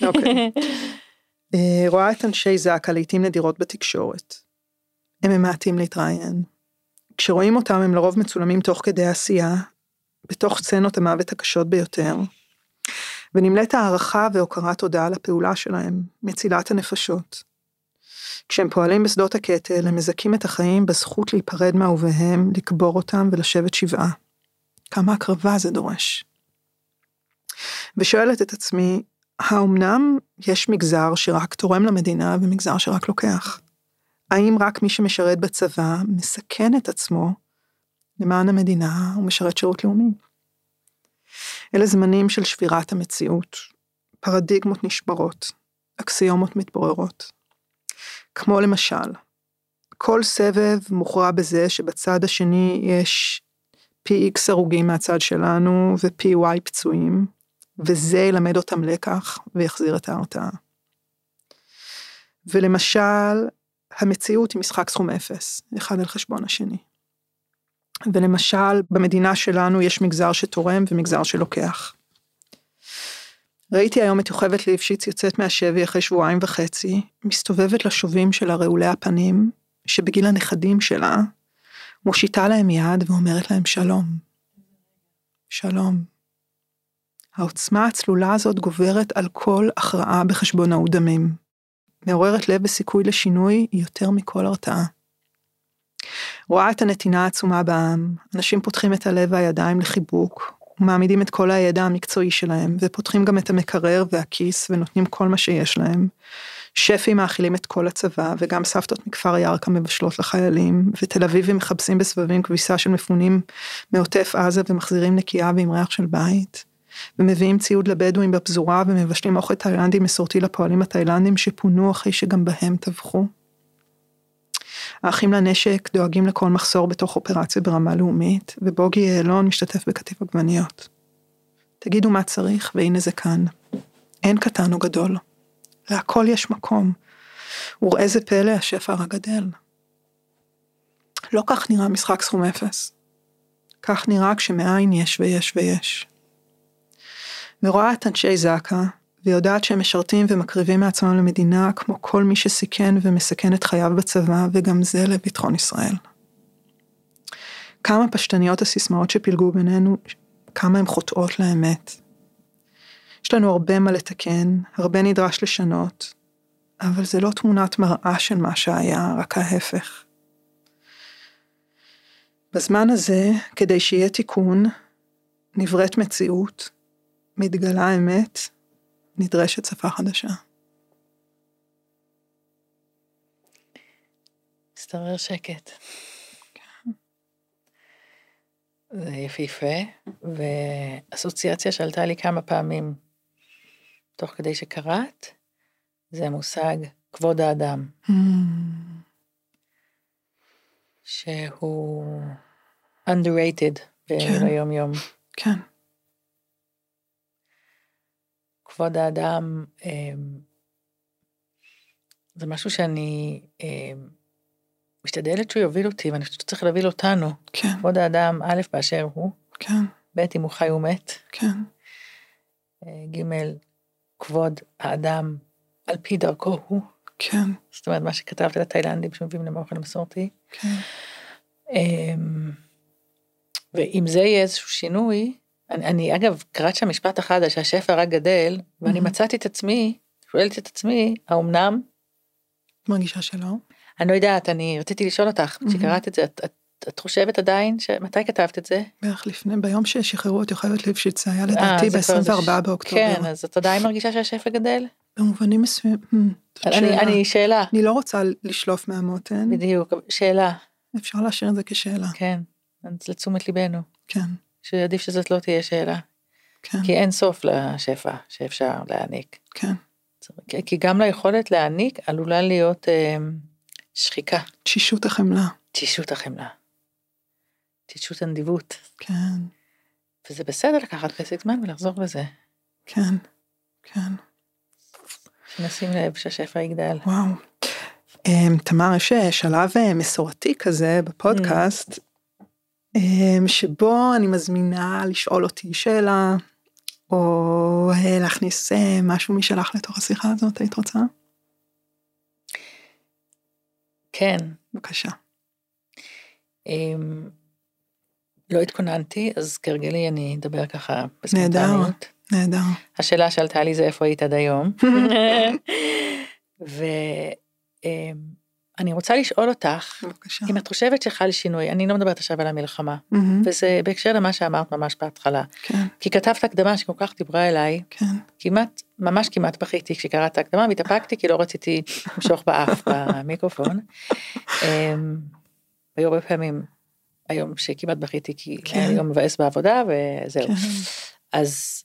S1: רואה את אנשי זק"א לעתים נדירות בתקשורת. הם ממעטים להתראיין. כשרואים אותם הם לרוב מצולמים תוך כדי עשייה, בתוך סצנות המוות הקשות ביותר, ונמלאת הערכה והוקרת תודה על הפעולה שלהם, מצילת הנפשות. כשהם פועלים בשדות הקטל, הם מזכים את החיים בזכות להיפרד מאהוביהם, לקבור אותם ולשבת שבעה. כמה הקרבה זה דורש. ושואלת את עצמי, האמנם יש מגזר שרק תורם למדינה ומגזר שרק לוקח? האם רק מי שמשרת בצבא מסכן את עצמו למען המדינה ומשרת שירות לאומי? אלה זמנים של שבירת המציאות, פרדיגמות נשברות, אקסיומות מתבוררות. כמו למשל, כל סבב מוכרע בזה שבצד השני יש פי X הרוגים מהצד שלנו ופי Y פצועים, וזה ילמד אותם לקח ויחזיר את ההרתעה. ולמשל, המציאות היא משחק סכום אפס, אחד על חשבון השני. ולמשל, במדינה שלנו יש מגזר שתורם ומגזר שלוקח. ראיתי היום את יוכבד ליפשיץ יוצאת מהשבי אחרי 2.5 שבועות, מסתובבת לשובים שלה רעולי הפנים, שבגיל הנכדים שלה, מושיטה להם יד ואומרת להם שלום. שלום. העוצמה הצלולה הזאת גוברת על כל הכרעה בחשבונאות דמים. מעוררת לב וסיכוי לשינוי יותר מכל הרתעה. רואה את הנתינה העצומה בעם, אנשים פותחים את הלב והידיים לחיבוק, ומעמידים את כל הידע המקצועי שלהם, ופותחים גם את המקרר והכיס, ונותנים כל מה שיש להם. שפים מאכילים את כל הצבא, וגם סבתות מכפר ירקה מבשלות לחיילים, ותל אביבים מחפשים בסבבים כביסה של מפונים מעוטף עזה, ומחזירים נקייה ועם ריח של בית, ומביאים ציוד לבדואים בפזורה, ומבשלים אוכל תאילנדי מסורתי לפועלים התאילנדים, שפונו אחרי שגם בהם טבחו. האחים לנשק דואגים לכל מחסור בתוך אופרציה ברמה לאומית, ובוגי יעלון משתתף בכתיב עגבניות. תגידו מה צריך, והנה זה כאן. אין קטן או גדול. להכל יש מקום. וראה זה פלא, השפע רק גדל. לא כך נראה משחק סכום אפס. כך נראה כשמאין יש ויש ויש. ורואה את אנשי זק"א, ויודעת שהם משרתים ומקריבים מעצמם למדינה, כמו כל מי שסיכן ומסכן את חייו בצבא, וגם זה לביטחון ישראל. כמה פשטניות הסיסמאות שפילגו בינינו, כמה הן חוטאות לאמת. יש לנו הרבה מה לתקן, הרבה נדרש לשנות, אבל זה לא תמונת מראה של מה שהיה, רק ההפך. בזמן הזה, כדי שיהיה תיקון, נבראת מציאות, מתגלה אמת, נדרשת שפה חדשה.
S2: מסתרר שקט. זה יפהפה, ואסוציאציה שעלתה לי כמה פעמים, תוך כדי שקראת, זה המושג כבוד האדם. שהוא underrated ביום יום.
S1: כן.
S2: כבוד האדם, זה משהו שאני משתדלת שהוא יוביל אותי, ואני חושבת שצריך להוביל אותנו.
S1: כן.
S2: כבוד האדם, א' באשר הוא,
S1: כן.
S2: ב' אם הוא חי ומת,
S1: כן.
S2: ג' כבוד האדם על פי דרכו הוא.
S1: כן.
S2: זאת אומרת, מה שכתבת לתאילנדים שמביאים להם אוכל מסורתי.
S1: כן.
S2: ואם זה יהיה איזשהו שינוי, אני אגב קראת שם משפט אחד, שהשפע רק גדל, ואני מצאתי את עצמי, שואלת את עצמי, האומנם?
S1: מרגישה שלא?
S2: אני לא יודעת, אני רציתי לשאול אותך, כשקראת את זה, את חושבת עדיין, מתי כתבת את זה?
S1: בערך לפני, ביום ששחררו אותי חייבת ליפשיץ, זה היה לדעתי ב-24 באוקטובר.
S2: כן, אז את עדיין מרגישה שהשפע גדל?
S1: במובנים מסוימים.
S2: אני שאלה.
S1: אני לא רוצה לשלוף מהמותן.
S2: בדיוק, שאלה.
S1: אפשר להשאיר את זה כשאלה.
S2: כן, אז לתשומת ליבנו.
S1: כן.
S2: שעדיף שזאת לא תהיה שאלה.
S1: כן.
S2: כי אין סוף לשפע שאפשר להעניק.
S1: כן.
S2: כי גם ליכולת להעניק עלולה להיות שחיקה.
S1: תשישות החמלה.
S2: תשישות החמלה. תשישות הנדיבות.
S1: כן.
S2: וזה בסדר לקחת פסק זמן ולחזור לזה.
S1: כן. כן.
S2: שנשים לב שהשפע יגדל.
S1: וואו. תמר, יש שלב מסורתי כזה בפודקאסט, שבו אני מזמינה לשאול אותי שאלה, או להכניס משהו משלך לתוך השיחה הזאת, היית רוצה?
S2: כן.
S1: בבקשה.
S2: לא התכוננתי, אז כרגלי אני אדבר ככה
S1: בספונטניות. נהדר.
S2: השאלה שעלתה לי זה איפה היית עד היום. ואני רוצה לשאול אותך,
S1: בבקשה.
S2: אם את חושבת שחל שינוי, אני לא מדברת עכשיו על המלחמה, וזה בהקשר למה שאמרת ממש בהתחלה.
S1: כן.
S2: כי כתבת הקדמה שכל כך דיברה אליי,
S1: כן.
S2: ממש כמעט בכיתי כשקראת הקדמה, והתאפקתי כי לא רציתי למשוך באף במיקרופון. היו הרבה פעמים היום שכמעט בכיתי, כי היה לי יום מבאס בעבודה, וזהו. אז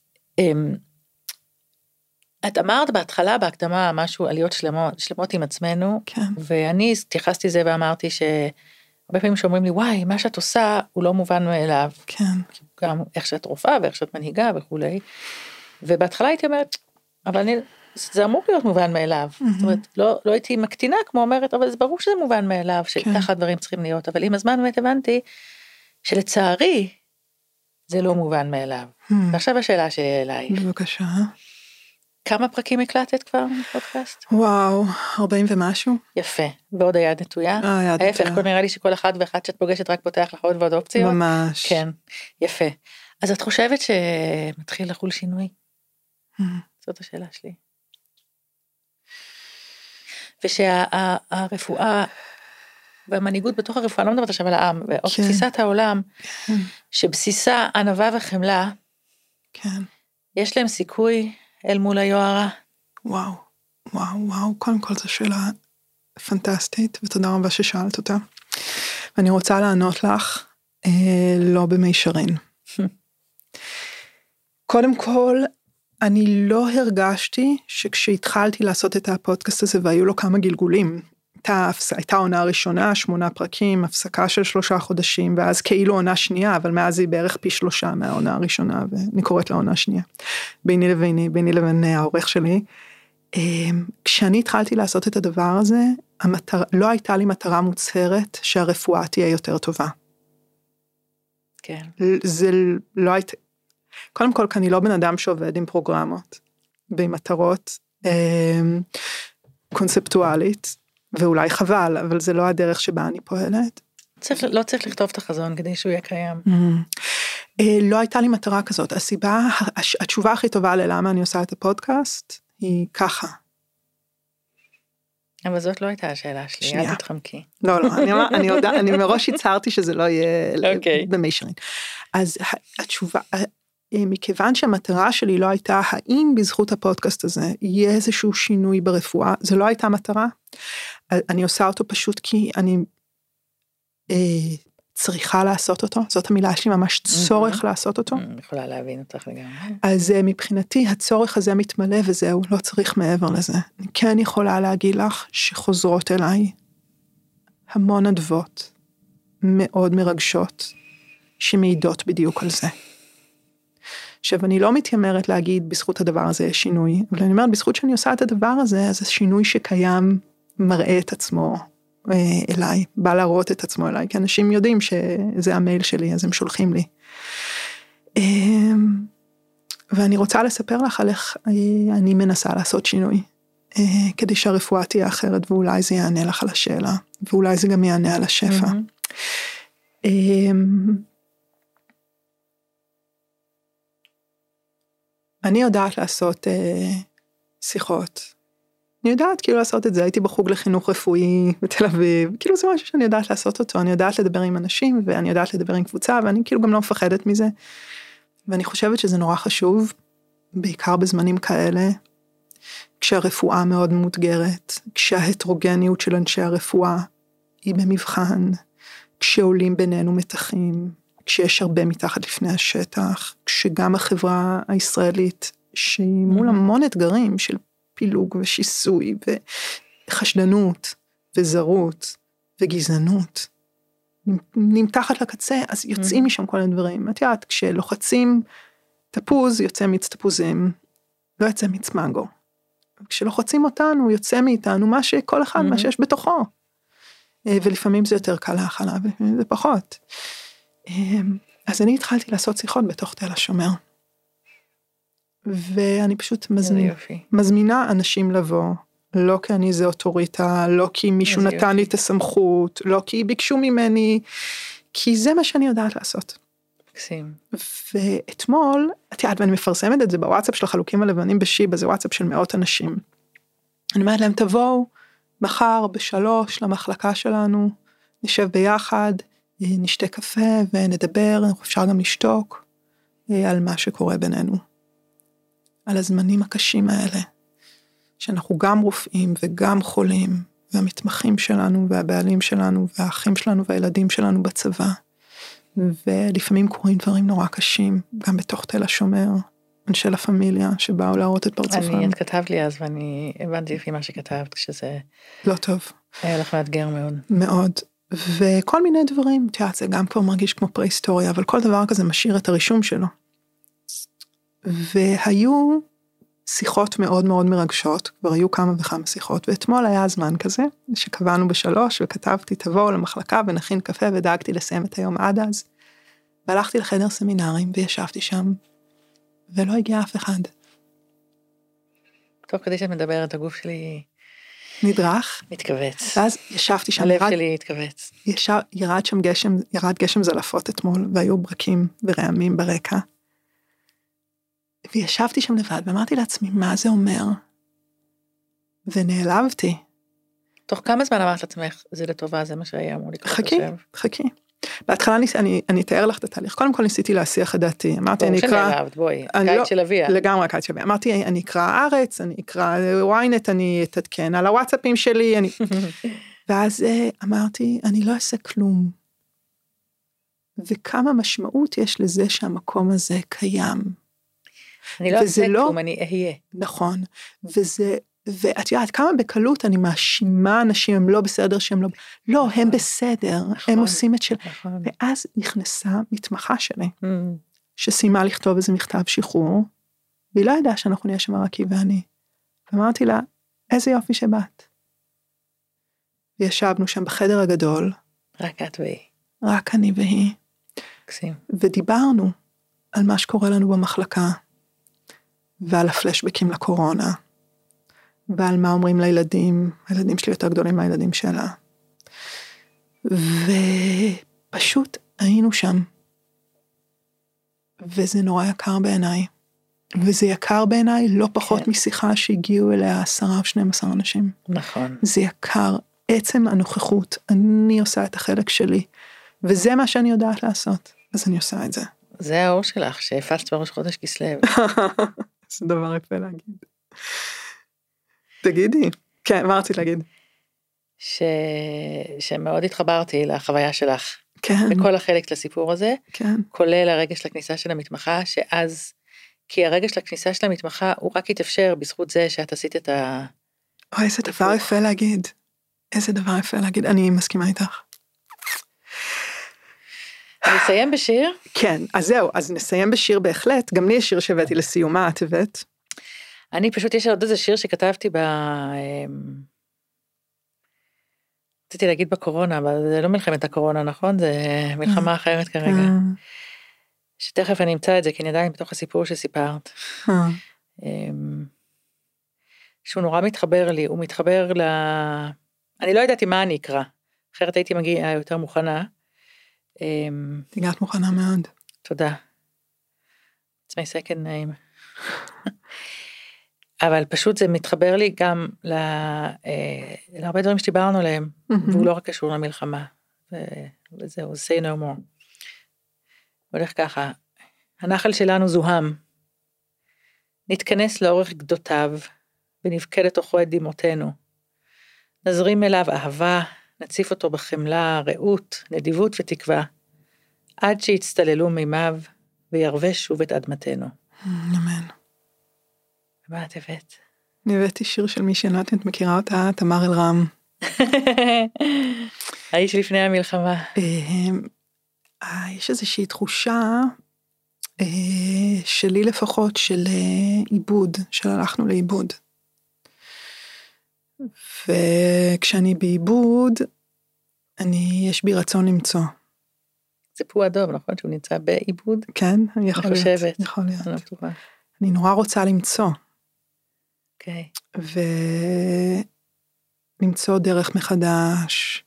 S2: את אמרת בהתחלה, בהקדמה, משהו עליות שלמות עם עצמנו, ואני התייחסתי לזה ואמרתי שהרבה פעמים שאומרים לי, וואי, מה שאת עושה הוא לא מובן מאליו.
S1: כן.
S2: גם איך שאת רופאה ואיך שאת מנהיגה וכולי. ובהתחלה הייתי אומרת, אבל זה אמור להיות מובן מאליו. זאת אומרת, לא הייתי מקטינה כמו אומרת, אבל זה ברור שזה מובן מאליו, שככה הדברים צריכים להיות. אבל עם הזמן באמת הבנתי שלצערי זה לא מובן מאליו. ועכשיו השאלה שאליי.
S1: בבקשה.
S2: כמה פרקים הקלטת כבר בפודקאסט?
S1: וואו, 40 ומשהו.
S2: יפה, ועוד היד נטויה. ההפך, כל נראה לי שכל אחד ואחד שאת פוגשת רק פותח לך עוד ועוד אופציות.
S1: ממש.
S2: כן, יפה. אז את חושבת שמתחיל לחול שינוי? זאת השאלה שלי. ושהרפואה והמנהיגות בתוך הרפואה, לא מדברת עכשיו על העם, או תפיסת העולם, שבסיסה ענווה וחמלה, יש להם סיכוי אל מול היוהרה.
S1: וואו, וואו, וואו, קודם כל זו שאלה פנטסטית, ותודה רבה ששאלת אותה. ואני רוצה לענות לך, לא במישרין. קודם כל, אני לא הרגשתי שכשהתחלתי לעשות את הפודקאסט הזה, והיו לו כמה גלגולים, הייתה עונה ראשונה, 8 פרקים, הפסקה של 3 חודשים, ואז כאילו עונה שנייה, אבל מאז היא בערך פי 3 מהעונה הראשונה, ואני קוראת לה עונה שנייה, ביני לבין העורך שלי. כשאני התחלתי לעשות את הדבר הזה, לא הייתה לי מטרה מוצהרת, שהרפואה תהיה יותר טובה.
S2: כן.
S1: זה לא הייתה, קודם כל, כי אני לא בן אדם שעובד עם פרוגרמות, ועם מטרות קונספטואלית, ואולי חבל, אבל זה לא הדרך שבה אני פועלת.
S2: לא צריך לכתוב את החזון כדי שהוא יהיה קיים.
S1: לא הייתה לי מטרה כזאת. התשובה הכי טובה ללמה אני עושה את הפודקאסט, היא ככה.
S2: אבל זאת לא הייתה השאלה שלי, אל תתחמקי.
S1: לא, אני מראש הצהרתי שזה לא יהיה במישרין. אז התשובה, מכיוון שהמטרה שלי לא הייתה, האם בזכות הפודקאסט הזה יהיה איזשהו שינוי ברפואה, זה לא הייתה מטרה. אני עושה אותו פשוט כי אני צריכה לעשות אותו, זאת המילה שלי, ממש צורך לעשות אותו.
S2: אני יכולה להבין אותך לגמרי.
S1: אז מבחינתי הצורך הזה מתמלא וזהו, לא צריך מעבר לזה. אני כן יכולה להגיד לך שחוזרות אליי המון אדוות מאוד מרגשות, שמעידות בדיוק על זה. עכשיו, אני לא מתיימרת להגיד בזכות הדבר הזה יש שינוי, אבל אני אומרת, בזכות שאני עושה את הדבר הזה, אז השינוי שקיים מראה את עצמו אליי, בא להראות את עצמו אליי, כי אנשים יודעים שזה המייל שלי, אז הם שולחים לי. ואני רוצה לספר לך על איך אני מנסה לעשות שינוי, כדי שהרפואה תהיה אחרת, ואולי זה יענה לך על השאלה, ואולי זה גם יענה על השפע. אני יודעת לעשות שיחות אני יודעת כאילו לעשות את זה, הייתי בחוג לחינוך רפואי בתל אביב, כאילו זה משהו שאני יודעת לעשות אותו, אני יודעת לדבר עם אנשים, ואני יודעת לדבר עם קבוצה, ואני כאילו גם לא מפחדת מזה, ואני חושבת שזה נורא חשוב, בעיקר בזמנים כאלה, כשהרפואה מאוד מאותגרת, כשההטרוגניות של אנשי הרפואה היא במבחן, כשעולים בינינו מתחים, כשיש הרבה מתחת לפני השטח, כשגם החברה הישראלית, שהיא מול המון אתגרים של פילוג ושיסוי וחשדנות וזרות וגזענות, נמתחת לקצה, אז יוצאים משם כל הדברים. את יודעת, כשלוחצים תפוז, יוצא מיץ תפוזים, לא יוצא מיץ מנגו. כשלוחצים אותנו, יוצא מאיתנו מה שכל אחד, מה שיש בתוכו. ולפעמים זה יותר קל להכלה, ולפעמים זה פחות. אז אני התחלתי לעשות שיחות בתוך תל השומר. ואני פשוט מזמינה אנשים לבוא, לא כי אני זה אוטוריטה, לא כי מישהו נתן לי את הסמכות, לא כי ביקשו ממני, כי זה מה שאני יודעת לעשות.
S2: מקסים.
S1: ואתמול, את יודעת, ואני מפרסמת את זה בוואטסאפ של החלוקים הלבנים בשיבא, זה וואטסאפ של מאות אנשים. אני אומרת להם, תבואו מחר ב3 למחלקה שלנו, נשב ביחד, נשתה קפה ונדבר, אפשר גם לשתוק, על מה שקורה בינינו. על הזמנים הקשים האלה, שאנחנו גם רופאים וגם חולים, והמתמחים שלנו והבעלים שלנו, והאחים שלנו והילדים שלנו בצבא, ולפעמים קורים דברים נורא קשים, גם בתוך תל השומר, אנשי לפמיליה שבאו להראות את פרצופם.
S2: את כתבת לי אז, ואני הבנתי לפי מה שכתבת, שזה
S1: לא טוב.
S2: היה לך מאתגר מאוד.
S1: מאוד. וכל מיני דברים, תראה, זה גם כבר מרגיש כמו פרה-היסטוריה, אבל כל דבר כזה משאיר את הרישום שלו. והיו שיחות מאוד מאוד מרגשות, כבר היו כמה וכמה שיחות, ואתמול היה הזמן כזה, שקבענו ב3, וכתבתי, תבואו למחלקה ונכין קפה, ודאגתי לסיים את היום עד אז, והלכתי לחדר סמינרים, וישבתי שם, ולא הגיע אף אחד.
S2: טוב, כדי שאת מדברת, הגוף שלי
S1: נדרך.
S2: מתכווץ.
S1: ואז ישבתי שם.
S2: הלב שלי התכווץ.
S1: ירד שם גשם, ירד גשם זלפות אתמול, והיו ברקים ורעמים ברקע. וישבתי שם לבד, ואמרתי לעצמי, מה זה אומר? ונעלבתי.
S2: תוך כמה זמן אמרת לעצמך, זה לטובה, זה מה שהיה אמור לקרות עכשיו?
S1: חכי. בהתחלה אני אתאר לך את התהליך. קודם כל ניסיתי להסיח את דעתי. אמרתי, אני אקרא...
S2: בואי, קיץ של אביה.
S1: לגמרי קיץ של אביה. אמרתי, אני אקרא הארץ, אני אקרא וויינט, אני אתעדכן על הוואטסאפים שלי. ואז אמרתי, אני לא אעשה כלום. וכמה משמעות יש לזה שהמקום הזה קיים.
S2: אני לא אעשה כלום, אני אהיה.
S1: נכון. ואת יודעת, כמה בקלות אני מאשימה אנשים, הם לא בסדר שהם לא... לא, הם בסדר, הם עושים את של... ואז נכנסה מתמחה שלי, שסיימה לכתוב איזה מכתב שחרור, והיא לא ידעה שאנחנו נהיה שם רק היא ואני. ואמרתי לה, איזה יופי שבאת. וישבנו שם בחדר הגדול.
S2: רק את והיא.
S1: רק אני והיא.
S2: מקסים.
S1: ודיברנו על מה שקורה לנו במחלקה, ועל הפלשבקים לקורונה, ועל מה אומרים לילדים, הילדים שלי יותר גדולים מהילדים שלה. ופשוט היינו שם. וזה נורא יקר בעיניי. וזה יקר בעיניי לא פחות משיחה שהגיעו אליה 10 או 12 אנשים.
S2: נכון.
S1: זה יקר, עצם הנוכחות, אני עושה את החלק שלי, וזה מה שאני יודעת לעשות, אז אני עושה את זה.
S2: זה האור שלך, שהפצת בראש חודש כסלו.
S1: זה דבר יפה להגיד. תגידי. כן, מה רצית להגיד?
S2: שמאוד התחברתי לחוויה שלך.
S1: כן.
S2: בכל החלק לסיפור הזה.
S1: כן.
S2: כולל הרגע של הכניסה של המתמחה, שאז, כי הרגע של הכניסה של המתמחה, הוא רק התאפשר בזכות זה שאת עשית את ה...
S1: איזה דבר יפה להגיד. איזה דבר יפה להגיד. אני מסכימה איתך.
S2: נסיים בשיר?
S1: כן, אז זהו, אז נסיים בשיר בהחלט. גם לי יש שיר שהבאתי לסיומה, את הבאת?
S2: אני פשוט, יש עוד איזה שיר שכתבתי רציתי להגיד בקורונה, אבל זה לא מלחמת הקורונה, נכון? זה מלחמה אחרת כרגע. שתכף אני אמצא את זה, כי אני עדיין בתוך הסיפור שסיפרת. שהוא נורא מתחבר לי, הוא מתחבר אני לא ידעתי מה אני אקרא, אחרת הייתי מגיעה יותר מוכנה.
S1: הגעת מוכנה מאוד.
S2: תודה. It's my second name. אבל פשוט זה מתחבר לי גם להרבה דברים שדיברנו עליהם, והוא לא רק קשור למלחמה, וזהו, say no more. הולך ככה, הנחל שלנו זוהם, נתכנס לאורך גדותיו, ונבכה לתוכו את דמעותינו. נזרים אליו אהבה, נציף אותו בחמלה, רעות, נדיבות ותקווה, עד שיצטללו מימיו, וירווש שוב את אדמתנו.
S1: אמן.
S2: מה את הבאת?
S1: אני הבאתי שיר של מי שנעת, את מכירה אותה, תמר אלרם.
S2: האיש לפני המלחמה.
S1: יש איזושהי תחושה, שלי לפחות, של עיבוד, שהלכנו לאיבוד. וכשאני בעיבוד, יש בי רצון למצוא.
S2: זה פו אדום, נכון? שהוא נמצא בעיבוד?
S1: כן, אני
S2: חושבת.
S1: יכול להיות.
S2: אני לא בטוחה.
S1: אני נורא רוצה למצוא.
S2: אוקיי.
S1: ולמצוא דרך מחדש,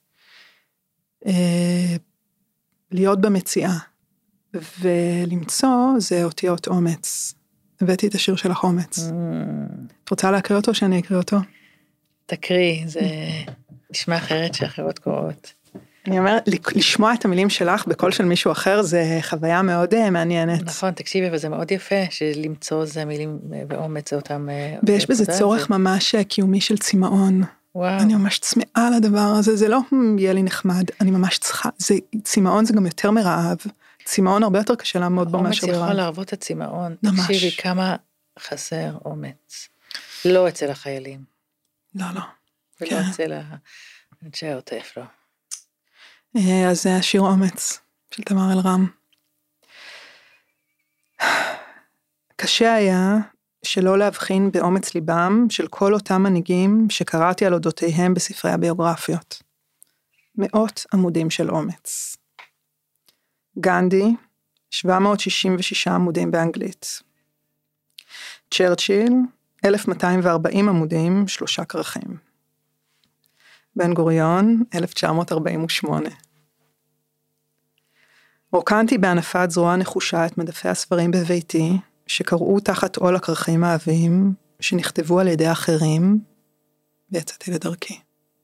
S1: להיות במציאה, ולמצוא זה אותיות אומץ. הבאתי את השיר של החומץ. את רוצה להקריא אותו או שאני אקריא אותו?
S2: תקריא, זה נשמע אחרת שאחרות קוראות.
S1: אני אומרת, לשמוע את המילים שלך בקול של מישהו אחר, זה חוויה מאוד מעניינת.
S2: נכון, תקשיבי, וזה מאוד יפה, שלמצוא זה מילים ואומץ, זה אותם...
S1: ויש בזה צורך ממש קיומי של צמאון.
S2: וואו.
S1: אני ממש צמאה לדבר הזה, זה לא יהיה לי נחמד, אני ממש צריכה, צמאון זה גם יותר מרעב, צמאון הרבה יותר קשה לעמוד בו מאשר
S2: אומץ
S1: ברעב.
S2: יכול להרבות את הצמאון,
S1: ממש.
S2: תקשיבי כמה חסר אומץ, לא אצל החיילים.
S1: לא.
S2: ולא
S1: כן.
S2: אצל אנשי העוטף, לא.
S1: אז זה השיר אומץ של תמר אלרם. קשה היה שלא להבחין באומץ ליבם של כל אותם מנהיגים שקראתי על אודותיהם בספרי הביוגרפיות. מאות עמודים של אומץ. גנדי, 766 עמודים באנגלית. צ'רצ'יל, 1240 עמודים, 3 כרכים. בן גוריון, 1948. רוקנתי בהנפת זרוע נחושה את מדפי הספרים בביתי, שקראו תחת עול הכרכים האבים, שנכתבו על ידי אחרים, ויצאתי לדרכי.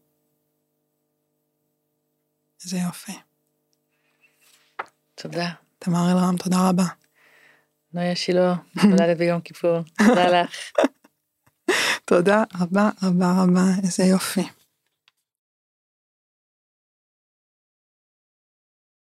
S1: איזה יופי.
S2: תודה.
S1: תמר אלרם, תודה רבה.
S2: נויה שילה, נולדת ביום כיפור. תודה לך.
S1: תודה רבה, איזה יופי.